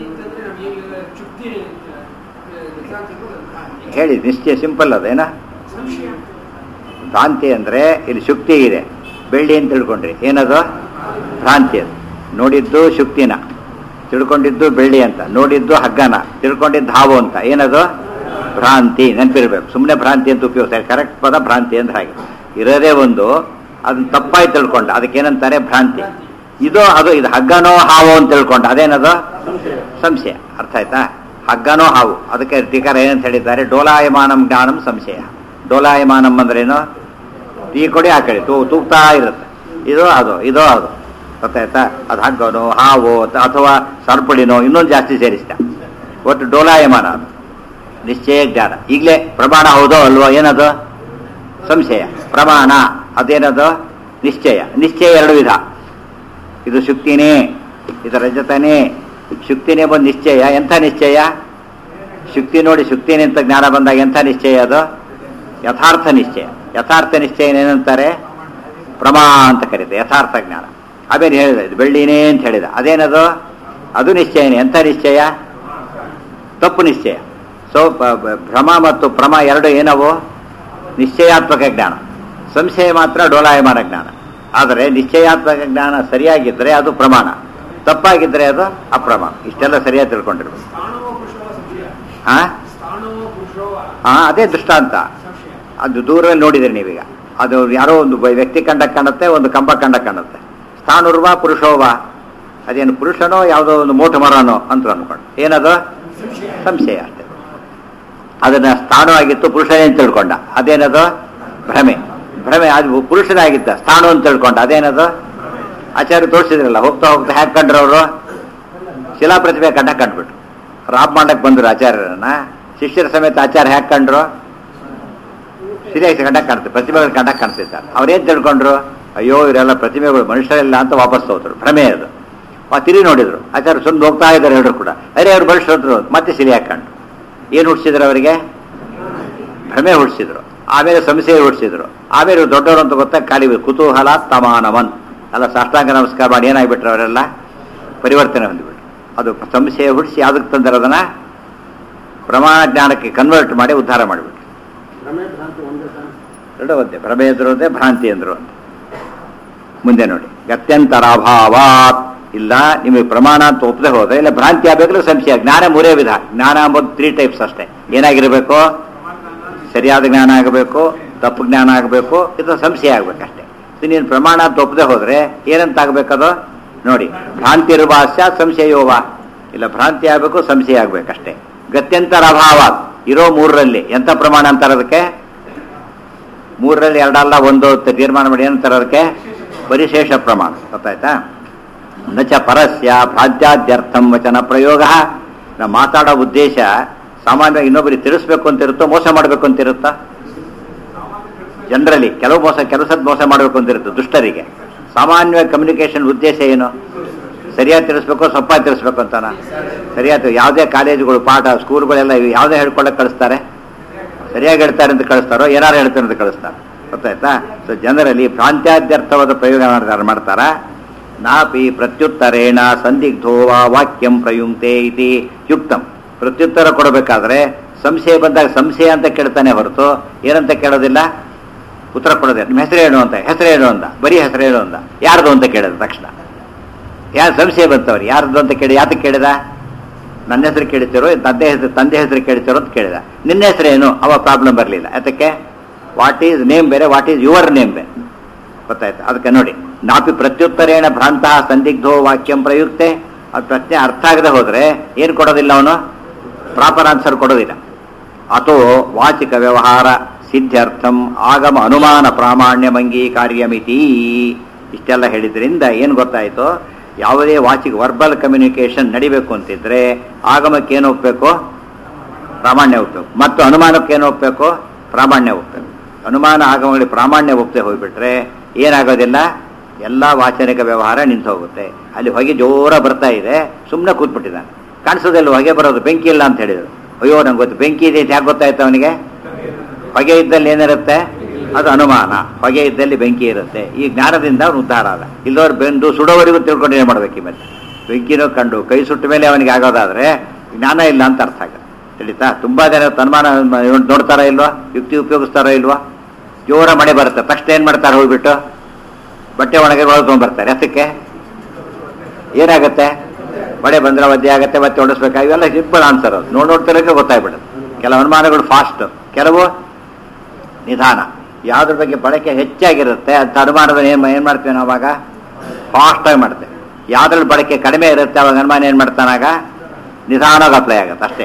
ಹೇಳಿ. ನಿಶ್ಚಯ ಸಿಂಪಲ್ ಅದೇನಾ? ಭ್ರಾಂತಿ ಅಂದರೆ ಇಲ್ಲಿ ಶುಕ್ತಿ ಇದೆ, ಬೆಳ್ಳಿ ಅಂತ ತಿಳ್ಕೊಂಡ್ರಿ, ಏನದು ಭ್ರಾಂತಿ. ಅದು ನೋಡಿದ್ದು ಶುಕ್ತಿನ, ತಿಳ್ಕೊಂಡಿದ್ದು ಬೆಳ್ಳಿ ಅಂತ, ನೋಡಿದ್ದು ಹಗ್ಗನ, ತಿಳ್ಕೊಂಡಿದ್ದು ಹಾವು ಅಂತ, ಏನದು ಭ್ರಾಂತಿ. ನೆನಪಿರ್ಬೇಕು. ಸುಮ್ಮನೆ ಭ್ರಾಂತಿ ಅಂತ ಉಪಯೋಗಿಸ್ತಾರೆ, ಕರೆಕ್ಟ್ ಪದ ಭ್ರಾಂತಿ ಅಂದ್ರೆ ಹಾಗೆ. ಇರೋದೇ ಒಂದು, ಅದನ್ನ ತಪ್ಪಾಗಿ ತಿಳ್ಕೊಂಡ, ಅದಕ್ಕೇನಂತಾರೆ ಭ್ರಾಂತಿ. ಇದು ಹಗ್ಗನೋ ಹಾವು ಅಂತ ತಿಳ್ಕೊಂಡ, ಅದೇನದು ಸಂಶಯ. ಅರ್ಥ ಆಯ್ತಾ? ಹಗ್ಗನೋ ಹಾವು. ಅದಕ್ಕೆ ಟೀಕಾರ ಏನಂತ ಹೇಳಿದ್ದಾರೆ, ಡೋಲಾಯಮಾನಂ ಜ್ಞಾನಂ ಸಂಶಯ. ಡೋಲಾಯಮಾನಂ ಅಂದ್ರೇನು? ಟೀ ಕೊಡಿ ಆ ಕಡೆ ತೂಗ್ತಾ ಇರುತ್ತೆ. ಇದು ಅದು ಗೊತ್ತಾಯ್ತಾ? ಅದು ಹಗ್ಗನೋ ಹಾವು ಅಥವಾ ಸರ್ಪಡಿನೋ ಇನ್ನೊಂದು ಜಾಸ್ತಿ ಸೇರಿಸ್ತ. ಒಟ್ಟು ಡೋಲಾಯಮಾನ, ಅದು ನಿಶ್ಚಯ ಜ್ಞಾನ. ಈಗಲೇ ಪ್ರಮಾಣ ಹೌದೋ ಅಲ್ವೋ, ಏನದು ಸಂಶಯ. ಪ್ರಮಾಣ ಅದೇನದು ನಿಶ್ಚಯ. ನಿಶ್ಚಯ ಎರಡು ವಿಧ, ಇದು ಶುಕ್ತಿನೇ, ಇದು ರಜತನೇ. ಶುಕ್ತಿನೇ ಬಂದು ನಿಶ್ಚಯ. ಎಂಥ ನಿಶ್ಚಯ? ಶುಕ್ತಿ ನೋಡಿ ಶುಕ್ತಿನೇ ಅಂತ ಜ್ಞಾನ ಬಂದಾಗ ಎಂಥ ನಿಶ್ಚಯ ಅದು? ಯಥಾರ್ಥ ನಿಶ್ಚಯ. ಯಥಾರ್ಥ ನಿಶ್ಚಯ ಏನಂತಾರೆ? ಪ್ರಮಾ ಅಂತ ಕರೀತಾರೆ, ಯಥಾರ್ಥ ಜ್ಞಾನ. ಆಮೇಲೆ ಹೇಳಿದ ಇದು ಬೆಳ್ಳಿನೇ ಅಂತ ಹೇಳಿದ, ಅದೇನದು? ಅದು ನಿಶ್ಚಯನೇ. ಎಂಥ ನಿಶ್ಚಯ? ತಪ್ಪು ನಿಶ್ಚಯ. ಸೊ ಭ್ರಮ ಮತ್ತು ಪ್ರಮ ಎರಡು ಏನವು? ನಿಶ್ಚಯಾತ್ಮಕ ಜ್ಞಾನ, ಸಂಶಯ ಮಾತ್ರ ಡೋಲಾಯಮಾನ ಜ್ಞಾನ. ಆದರೆ ನಿಶ್ಚಯಾತ್ಮಕ ಜ್ಞಾನ ಸರಿಯಾಗಿದ್ದರೆ ಅದು ಪ್ರಮಾಣ, ತಪ್ಪಾಗಿದ್ದರೆ ಅದು ಅಪ್ರಮಾಣ. ಇಷ್ಟೆಲ್ಲ ಸರಿಯಾಗಿ ತಿಳ್ಕೊಂಡಿರ್ಬೇಕು. ಅದೇ ದೃಷ್ಟಾಂತ. ಅದು ದೂರದಲ್ಲಿ ನೋಡಿದ್ರಿ ನೀವೀಗ, ಅದು ಯಾರೋ ಒಂದು ವ್ಯಕ್ತಿ ಕಂಡ ಕಾಣುತ್ತೆ, ಒಂದು ಕಂಬ ಕಂಡ ಕಾಣುತ್ತೆ. ಸ್ಥಾನುರ್ವ ಪುರುಷೋವ, ಅದೇನು ಪುರುಷನೋ ಯಾವುದೋ ಒಂದು ಮೋಟ ಮರನೋ ಅಂತ ಅನ್ಕೊಂಡು ಏನದು ಸಂಶಯ ಅಷ್ಟೇ. ಅದನ್ನ ಸ್ಥಾನವಾಗಿತ್ತು ಪುರುಷನೇ ಅಂತ ತಿಳ್ಕೊಂಡ, ಅದೇನದು ಭ್ರಮೆ. ಭ್ರಮೆ ಅದು ಪುರುಷನಾಗಿದ್ದ ಸ್ಥಾನ ಅಂತ ತಿಳ್ಕೊಂಡ, ಅದೇನದು ಆಚಾರ್ಯ ತೋರಿಸಿದ್ರಲ್ಲ. ಹೋಗ್ತಾ ಹೋಗ್ತಾ ಹ್ಯಾಕ್ ಕಂಡ್ರು ಅವರು ಶಿಲಾ ಪ್ರತಿಭೆ ಕಂಡ್ಬಿಟ್ರು. ರಾಬ್ ಮಾಡಕ್ ಬಂದ್ರು ಆಚಾರ್ಯರನ್ನ, ಶಿಷ್ಯರ ಸಮೇತ ಆಚಾರ್ಯ ಹ್ಯಾಕ್ ಕಂಡ್ರು ಸರಿಯಾಗಿ ಕಾಣ್ತಾರೆ, ಪ್ರತಿಭೆಗಳು ಕಾಣ್ತಿದ್ದಾರೆ. ಅವ್ರೇನ್ ತಿಳ್ಕೊಂಡ್ರು, ಅಯ್ಯೋ ಇವರೆಲ್ಲ ಪ್ರತಿಭೆಗಳು ಮನುಷ್ಯರೆಲ್ಲ ಅಂತ ವಾಪಸ್ ಹೋದ್ರು. ಭ್ರಮೆ ಅದು. ತಿರುಗಿ ನೋಡಿದ್ರು, ಆಚಾರ್ಯ ಸುಮ್ಮನೆ ಹೋಗ್ತಾ ಇದ್ದಾರೆ ಎಲ್ಲರೂ ಕೂಡ. ಅರೆ ಅವ್ರು ಬಳಸೋದ್ರು, ಮತ್ತೆ ಸಿರಿ ಹಾಕೊಂಡು ಏನು ಹುಡ್ಸಿದ್ರು ಅವರಿಗೆ? ಭ್ರಮೆ ಹುಡ್ಸಿದ್ರು. ಆಮೇಲೆ ಸಂಶಯ ಹುಡ್ಸಿದ್ರು. ಆಮೇಲೆ ದೊಡ್ಡವರು ಅಂತ ಗೊತ್ತಾ ಖಾಲಿ ಕುತೂಹಲ ತಮಾನವನ್ ಅಲ್ಲ, ಸಾಷ್ಟಾಂಗ ನಮಸ್ಕಾರ ಮಾಡಿ ಏನಾಗ್ಬಿಟ್ರು ಅವರೆಲ್ಲ ಪರಿವರ್ತನೆ ಹೊಂದಿಬಿಟ್ರು. ಅದು ಸಂಶಯ ಹುಡ್ಸಿ ಯಾವುದಕ್ಕೆ ತಂದರೆ ಅದನ್ನ ಪ್ರಮಾಣ ಜ್ಞಾನಕ್ಕೆ ಕನ್ವರ್ಟ್ ಮಾಡಿ ಉದ್ಧಾರ ಮಾಡಿಬಿಟ್ರು. ಎರಡು ಒಂದೇ, ಭ್ರಮೆ ಅಂದ್ರು ಒಂದೇ, ಭ್ರಾಂತಿ ಅಂದ್ರು ಒಂದೇ. ಮುಂದೆ ನೋಡಿ, ಗತ್ಯಂತರಾಭಾವಾತ್ ಇಲ್ಲ ನಿಮಗೆ ಪ್ರಮಾಣ ಅಂತ ಒಪ್ಪದೆ ಹೋದ್ರೆ ಇಲ್ಲ ಭ್ರಾಂತಿ ಆಗಬೇಕಲ್ಲ ಸಂಶಯ. ಜ್ಞಾನ ಮೂರೇ ವಿಧ. ಜ್ಞಾನ ಅಂಬೋದು 3 ಟೈಪ್ಸ್ ಅಷ್ಟೇ. ಏನಾಗಿರಬೇಕು? ಸರಿಯಾದ ಜ್ಞಾನ ಆಗಬೇಕು, ತಪ್ಪು ಜ್ಞಾನ ಆಗಬೇಕು, ಇದು ಸಂಶಯ ಆಗ್ಬೇಕಷ್ಟೇ. ನೀನು ಪ್ರಮಾಣ ಅಂತ ಒಪ್ಪದೆ ಹೋದ್ರೆ ಏನಂತ ಆಗ್ಬೇಕದು ನೋಡಿ. ಭ್ರಾಂತಿ ಇರುವಾಸ್ಯ ಸಂಶಯೋವ, ಇಲ್ಲ ಭ್ರಾಂತಿ ಆಗಬೇಕು, ಸಂಶಯ ಆಗ್ಬೇಕಷ್ಟೇ. ಗತ್ಯಂತರ ಅಭಾವ ಇರೋ 3ರಲ್ಲಿ ಎಂಥ ಪ್ರಮಾಣ ಅಂತಾರೆ ಅದಕ್ಕೆ? 3ರಲ್ಲಿ 2 ಅಲ್ಲ 1 ತೀರ್ಮಾನ ಮಾಡಿ ಏನಂತಾರೆ ಅದಕ್ಕೆ? ಪರಿಶೇಷ ಪ್ರಮಾಣ. ಗೊತ್ತಾಯ್ತಾ? ನಚ ಪರಸ್ಯ ಭ್ರಾಂತ್ಯಾದ್ಯರ್ಥಂ ವಚನ ಪ್ರಯೋಗ. ನಾವು ಮಾತಾಡೋ ಉದ್ದೇಶ ಸಾಮಾನ್ಯವಾಗಿ ಇನ್ನೊಬ್ಬರಿಗೆ ತಿಳಿಸ್ಬೇಕು ಅಂತ ಇರುತ್ತೋ, ಮೋಸ ಮಾಡಬೇಕು ಅಂತ ಇರುತ್ತಾ? ಜನರಲಿ ಕೆಲವು ಸದ್ ಮೋಸ ಮಾಡಬೇಕು ಅಂತ ಇರುತ್ತೆ ದುಷ್ಟರಿಗೆ. ಸಾಮಾನ್ಯವಾಗಿ ಕಮ್ಯುನಿಕೇಶನ್ ಉದ್ದೇಶ ಏನು? ಸರಿಯಾಗಿ ತಿಳಿಸ್ಬೇಕು, ಸೊಪ್ಪಾಗಿ ತಿಳಿಸ್ಬೇಕು ಅಂತಾನ? ಸರಿಯಾದ ಯಾವುದೇ ಕಾಲೇಜುಗಳು ಪಾಠ ಸ್ಕೂಲ್ಗಳೆಲ್ಲ ಯಾವುದೇ ಹೇಳ್ಕೊಳ್ಳೋಕೆ ಕಳಿಸ್ತಾರೆ? ಸರಿಯಾಗಿ ಹೇಳ್ತಾರೆ ಅಂತ ಕಳಿಸ್ತಾರೋ, ಏನಾರು ಹೇಳ್ತಾರೆ ಅಂತ ಕಳಿಸ್ತಾರೆ. ಗೊತ್ತಾಯ್ತಾ? ಸೊ ಜನರಲ್ಲಿ ಭ್ರಾಂತ್ಯಾದ್ಯರ್ಥವಾದ ಪ್ರಯೋಗ ಮಾಡ್ತಾರ. ನಾಪಿ ಪ್ರತ್ಯುತ್ತರೇಣ ಸಂದಿಗ್ಧೋವಾ ವಾಕ್ಯಂ ಪ್ರಯುಕ್ತೆ ಇತಿ ಯುಕ್ತಂ. ಪ್ರತ್ಯುತ್ತರ ಕೊಡಬೇಕಾದ್ರೆ ಸಂಶಯ ಬಂದಾಗ ಸಂಶಯ ಅಂತ ಕೇಳ್ತಾನೆ ಹೊರತು ಏನಂತ ಕೇಳೋದಿಲ್ಲ, ಉತ್ತರ ಕೊಡೋದಿಲ್ಲ. ನಿಮ್ಮ ಹೆಸರೇನು ಅಂತ, ಹೆಸರೇನು ಅಂದ, ಬರೀ ಹೆಸರೇನು ಅಂದ, ಯಾರ್ದು ಅಂತ ಕೇಳಿದ ತಕ್ಷಣ ಯಾರು ಸಂಶಯ ಬಂತವ್ರು, ಯಾರ್ದು ಅಂತ ಕೇಳಿ ಯಾತಕ್ಕೆ ಕೇಳಿದ? ನನ್ನ ಹೆಸರು ಕೇಳ್ತಿರೋ, ತಂದೆ ಹೆಸರು ಕೇಳ್ತಿರೋ ಅಂತ ಕೇಳಿದ. ನಿನ್ನ ಹೆಸರೇನು? ಅವ ಪ್ರಾಬ್ಲಮ್ ಬರಲಿಲ್ಲ. ಯಾತಕ್ಕೆ? ವಾಟ್ ಈಸ್ ನೇಮ್ ಬೇರೆ, ವಾಟ್ ಈಸ್ ಯುವರ್ ನೇಮ್ ಬೇರೆ. ಗೊತ್ತಾಯ್ತು? ಅದಕ್ಕೆ ನೋಡಿ, ನಾಪಿ ಪ್ರತ್ಯುತ್ತರೇಣ ಭ್ರಾಂತ ಸಂದಿಗ್ಧೋ ವಾಕ್ಯಂ ಪ್ರಯುಕ್ತೆ. ಅದು ಪ್ರಶ್ನೆ ಅರ್ಥ ಆಗದೆ ಹೋದ್ರೆ ಏನು ಕೊಡೋದಿಲ್ಲ ಅವನು? ಪ್ರಾಪರ್ ಆನ್ಸರ್ ಕೊಡೋದಿಲ್ಲ. ಅಥೋ ವಾಚಿಕ ವ್ಯವಹಾರ ಸಿದ್ಧಾರ್ಥಂ ಆಗಮ ಅನುಮಾನ ಪ್ರಾಮಾಣ್ಯಂ ಅಂಗೀಕಾರ್ಯಮಿತಿ. ಇಷ್ಟೆಲ್ಲ ಹೇಳಿದ್ರಿಂದ ಏನು ಗೊತ್ತಾಯಿತು? ಯಾವುದೇ ವಾಚಿಕ ವರ್ಬಲ್ ಕಮ್ಯುನಿಕೇಶನ್ ನಡಿಬೇಕು ಅಂತಿದ್ರೆ ಆಗಮಕ್ಕೆ ಏನು ಒಪ್ಪಬೇಕು? ಪ್ರಾಮಾಣ್ಯ ಒಪ್ಪಬೇಕು. ಮತ್ತು ಅನುಮಾನಕ್ಕೆ ಏನು ಒಪ್ಪಬೇಕು? ಪ್ರಾಮಾಣ್ಯ ಒಪ್ಪಬೇಕು. ಅನುಮಾನ ಆಗಮಗಳಿಗೆ ಪ್ರಾಮಾಣ್ಯ ಒಪ್ಪದೆ ಹೋಗ್ಬಿಟ್ರೆ ಏನಾಗೋದಿಲ್ಲ, ಎಲ್ಲ ವಾಚನಿಕ ವ್ಯವಹಾರ ನಿಂತು ಹೋಗುತ್ತೆ. ಅಲ್ಲಿ ಹೊಗೆ ಜೋರ ಬರ್ತಾ ಇದೆ, ಸುಮ್ಮನೆ ಕೂತ್ಬಿಟ್ಟಿದ್ದಾನೆ. ಕಾಣಿಸೋದಿಲ್ಲ ಹೊಗೆ ಬರೋದು, ಬೆಂಕಿ ಇಲ್ಲ ಅಂತ ಹೇಳಿದ್ರು. ಅಯ್ಯೋ ನಂಗೆ ಗೊತ್ತು ಬೆಂಕಿ ಇದೆ ಅಂತ ಯಾಕೆ ಗೊತ್ತಾಯ್ತು ಅವನಿಗೆ? ಹೊಗೆ ಇದ್ದಲ್ಲಿ ಏನಿರುತ್ತೆ? ಅದು ಅನುಮಾನ. ಹೊಗೆ ಇದ್ದಲ್ಲಿ ಬೆಂಕಿ ಇರುತ್ತೆ. ಈ ಜ್ಞಾನದಿಂದ ಅವನು ಉದ್ಧಾರ ಆದ. ಇಲ್ಲದವ್ರು ಬೆಂದು ಸುಡೋವರೆಗೂ ತಿಳ್ಕೊಂಡು ಏನು ಮಾಡ್ಬೇಕು? ಈ ಮೇಲೆ ಬೆಂಕಿನೂ ಕಂಡು ಕೈ ಸುಟ್ಟ ಮೇಲೆ ಅವನಿಗೆ ಆಗೋದಾದ್ರೆ ಜ್ಞಾನ ಇಲ್ಲ ಅಂತ ಅರ್ಥ ಆಗುತ್ತೆ. ತಿಳಿತಾ? ತುಂಬಾ ಜನ ತನ್ಮಾನ ನೋಡ್ತಾರ ಇಲ್ವಾ, ಯುಕ್ತಿ ಉಪಯೋಗಿಸ್ತಾರೋ ಇಲ್ವಾ? ಜೋರ ಮಳೆ ಬರುತ್ತೆ, ತಕ್ಷಣ ಏನ್ ಮಾಡ್ತಾರೆ? ಹೋಗ್ಬಿಟ್ಟು ಬಟ್ಟೆ ಒಣಗಿ ತೊಗೊಂಡ್ಬರ್ತಾರೆ. ಅದಕ್ಕೆ ಏನಾಗುತ್ತೆ? ಮಳೆ ಬಂದ್ರೆ ಒದ್ದೆ ಆಗುತ್ತೆ, ಮತ್ತೆ ಒಡಿಸ್ಬೇಕಾಗಿ. ಇವೆಲ್ಲ ಸಿಂಪಲ್ ಆನ್ಸರ್. ಅದು ನೋಡ್ತಿರೋಕೆ ಗೊತ್ತಾಗ್ಬಿಡುತ್ತೆ. ಕೆಲವು ಅನುಮಾನಗಳು ಫಾಸ್ಟ್, ಕೆಲವು ನಿಧಾನ. ಯಾವ್ದ್ರ ಬಗ್ಗೆ ಬಳಕೆ ಹೆಚ್ಚಾಗಿರುತ್ತೆ ಅಂತ ಅನುಮಾನದ ಏನ್ ಮಾಡ್ತೀವಿ ನಾವಾಗ? ಫಾಸ್ಟಾಗಿ ಮಾಡ್ತೇವೆ. ಯಾವ್ದ್ರಲ್ಲಿ ಬಳಕೆ ಕಡಿಮೆ ಇರುತ್ತೆ ಅವಾಗ ಅನುಮಾನ ಏನ್ ಮಾಡ್ತಾನಾಗ? ನಿಧಾನವಾಗಿ ಅಪ್ಲೈ ಆಗುತ್ತೆ ಅಷ್ಟೇ.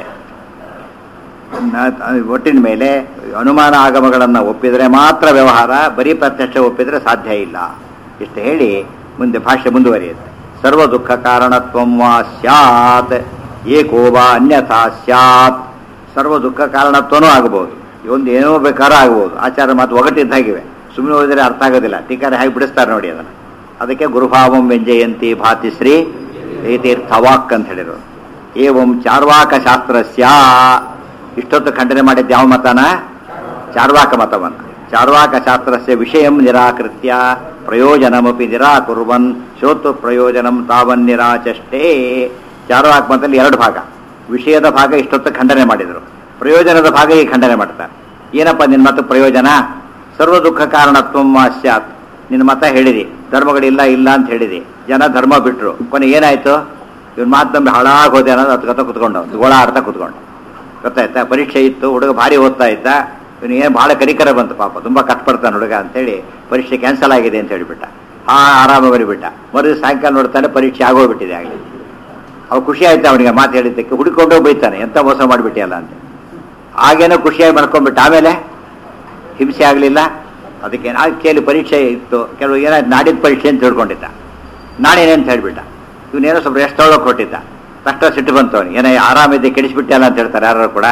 ಒಟ್ಟಿನ ಮೇಲೆ ಅನುಮಾನ ಆಗಮಗಳನ್ನು ಒಪ್ಪಿದರೆ ಮಾತ್ರ ವ್ಯವಹಾರ, ಬರೀ ಪ್ರತ್ಯಕ್ಷ ಒಪ್ಪಿದರೆ ಸಾಧ್ಯ ಇಲ್ಲ. ಇಷ್ಟು ಹೇಳಿ ಮುಂದೆ ಭಾಷೆ ಮುಂದುವರಿಯುತ್ತೆ. ಸರ್ವ ದುಃಖ ಕಾರಣತ್ವಂ ವಾ ಸ್ಯಾತ್ ಏಕೋವಾ ಅನ್ಯಥಾ ಸ್ಯಾತ್. ಸರ್ವ ದುಃಖ ಕಾರಣತ್ವನೂ ಆಗಬಹುದು, ಒಂದು ಏನೋ ಬೇಕಾದ್ರೂ ಆಗ್ಬೋದು. ಆಚಾರ ಮಾತು ಒಗಟಿದ್ದಾಗಿವೆ, ಸುಮ್ಮನೆ ಹೋದರೆ ಅರ್ಥ ಆಗೋದಿಲ್ಲ. ಟೀಕಾರ ಹೇಗೆ ಬಿಡಿಸ್ತಾರೆ ನೋಡಿ ಅದನ್ನು. ಅದಕ್ಕೆ ಗುರುಭಾವಂ ವ್ಯಂಜಯಂತಿ ಭಾತಿಶ್ರೀ ಏತೀರ್ಥವಾಕ್ ಅಂತ ಹೇಳಿದ್ರು. ಏವಂ ಚಾರ್ವಾಕ ಶಾಸ್ತ್ರಸ್ಯ. ಇಷ್ಟೊತ್ತು ಖಂಡನೆ ಮಾಡಿದ್ದು ಯಾವ ಮತನ? ಚಾರ್ವಾಕ ಮತವನ್ನು. ಚಾರ್ವಾಕ ಶಾಸ್ತ್ರಸ್ಯ ವಿಷಯಂ ನಿರಾಕೃತ್ಯ ಪ್ರಯೋಜನಮಪಿ ನಿರಾಕುರ್ವನ್ ಶೋತು ಪ್ರಯೋಜನಂ ತಾವನ್ ನಿರಾಚಷ್ಟೇ. ಚಾರ್ವಾಕ ಮತದಲ್ಲಿ 2 ಭಾಗ. ವಿಷಯದ ಭಾಗ ಇಷ್ಟೊತ್ತು ಖಂಡನೆ ಮಾಡಿದರು, ಪ್ರಯೋಜನದ ಭಾಗ ಈ ಖಂಡನೆ ಮಾಡ್ತಾರೆ. ಏನಪ್ಪ ನಿನ್ನ ಮತ ಪ್ರಯೋಜನ? ಸರ್ವ ದುಃಖ ಕಾರಣತ್ವಂ ಸ್ಯಾತ್. ನಿನ್ನ ಮತ ಹೇಳಿದಿ, ಧರ್ಮಗಳಿಲ್ಲ ಇಲ್ಲ ಅಂತ ಹೇಳಿದಿ, ಜನ ಧರ್ಮ ಬಿಟ್ಟರು, ಕೊನೆ ಏನಾಯ್ತು? ಇವನ್ ಮಾತು ನಂಬಿ ಹಾಳಾಗಿ ಹೋದೆ ಅನ್ನೋದು ಹತ್ತು ಕೂತ್ಕೊಂಡು ಗೋಳ ಆಡ್ತಾ ಕೂತ್ಕೊಂಡು. ಗೊತ್ತಾಯ್ತಾ? ಪರೀಕ್ಷೆ ಇತ್ತು, ಹುಡುಗ ಭಾರಿ ಓದ್ತಾ ಇದ್ದ, ಇವನು ಏನು ಭಾಳ ಕನಿಕರ ಬಂತು, ಪಾಪ ತುಂಬ ಕಷ್ಟಪಡ್ತಾನೆ ಹುಡುಗ ಅಂತೇಳಿ ಪರೀಕ್ಷೆ ಕ್ಯಾನ್ಸಲ್ ಆಗಿದೆ ಅಂತ ಹೇಳಿಬಿಟ್ಟ. ಆರಾಮಾಗಿ ಬರಿಬಿಟ್ಟ. ಮರುದಿವಸ ಸಾಯಂಕಾಲ ನೋಡ್ತಾನೆ ಪರೀಕ್ಷೆ ಆಗೋಗ್ಬಿಟ್ಟಿದೆ ಆಗಲಿ. ಅವ ಖುಷಿ ಆಯ್ತು ಅವನಿಗೆ ಮಾತು ಹೇಳಿದ್ದಕ್ಕೆ. ಹುಡುಕೊಂಡೋಗಿ ಬೈತಾನೆ, ಎಂತ ಮೋಸ ಮಾಡಿಬಿಟ್ಟಿಯಲ್ಲ ಅಂತ. ಆಗೇನೋ ಖುಷಿಯಾಗಿ ಮಾಡ್ಕೊಂಡ್ಬಿಟ್ಟು ಆಮೇಲೆ ಹಿಂಸೆ ಆಗಲಿಲ್ಲ. ಅದಕ್ಕೆ ಕೇಳಿ ಪರೀಕ್ಷೆ ಇತ್ತು, ಕೆಲವು ಏನಾಯ್ತು ನಾಡಿದ್ದು ಪರೀಕ್ಷೆ ಅಂತ ತಿಳ್ಕೊಂಡಿದ್ದ, ನಾಳೇನೆ ಅಂತ ಹೇಳಿಬಿಟ್ಟ. ಇವನೇನೋ ಸ್ವಲ್ಪ ರೆಸ್ಟ್ ತೊಗೊಳಕ್ಕೆ ಕೊಟ್ಟಿದ್ದ. ತಕ್ಷಣ ಸಿಟ್ಟು ಬಂತು ಅವನಿಗೆ, ಏನೋ ಆರಾಮಿದ್ದೆ ಕೆಡಿಸ್ಬಿಟ್ಟಲ್ಲ ಅಂತ ಹೇಳ್ತಾರೆ ಯಾರು ಕೂಡ.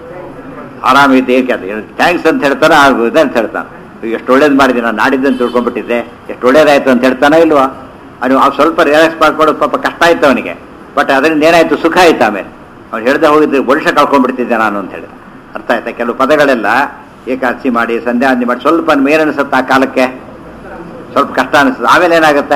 ಆರಾಮಿದ್ದೆ ಥ್ಯಾಂಕ್ಸ್ ಅಂತ ಹೇಳ್ತಾನೆ, ಇದೆ ಅಂತ ಹೇಳ್ತಾನೆ. ಎಷ್ಟು ಒಳ್ಳೇದು ಮಾಡಿದೆ, ನಾನು ನಾಡಿದ್ದನ್ನು ತಿಳ್ಕೊಂಡ್ಬಿಟ್ಟಿದ್ದೆ, ಎಷ್ಟು ಒಳ್ಳೇದಾಯ್ತು ಅಂತ ಹೇಳ್ತಾನೋ ಇಲ್ವಾ? ಅವ್ನು ಸ್ವಲ್ಪ ರಿಲ್ಯಾಕ್ಸ್ ಮಾಡ್ಕೊಡೋದು ಪಾಪ ಕಷ್ಟ ಆಯ್ತು ಅವನಿಗೆ. ಬಟ್ ಅದರಿಂದ ಏನಾಯ್ತು? ಸುಖ ಆಯ್ತು. ಆಮೇಲೆ ಅವ್ನು ಹೇಳ್ದೆ ಹೋಗಿದ್ರೆ ವರ್ಷ ಕಳ್ಕೊಂಡ್ಬಿಡ್ತಿದ್ದೆ ನಾನು ಅಂತ ಹೇಳಿದ. ಅರ್ಥ ಆಯ್ತಾ? ಕೆಲವು ಪದಗಳೆಲ್ಲ ಏಕಾದಶಿ ಮಾಡಿ ಸಂಧ್ಯಾವಂದನೆ ಮಾಡಿ ಸ್ವಲ್ಪ ಮೇರೆ ಅನಿಸುತ್ತೆ, ಆ ಕಾಲಕ್ಕೆ ಸ್ವಲ್ಪ ಕಷ್ಟ ಅನಿಸುತ್ತೆ. ಆಮೇಲೆ ಏನಾಗುತ್ತೆ?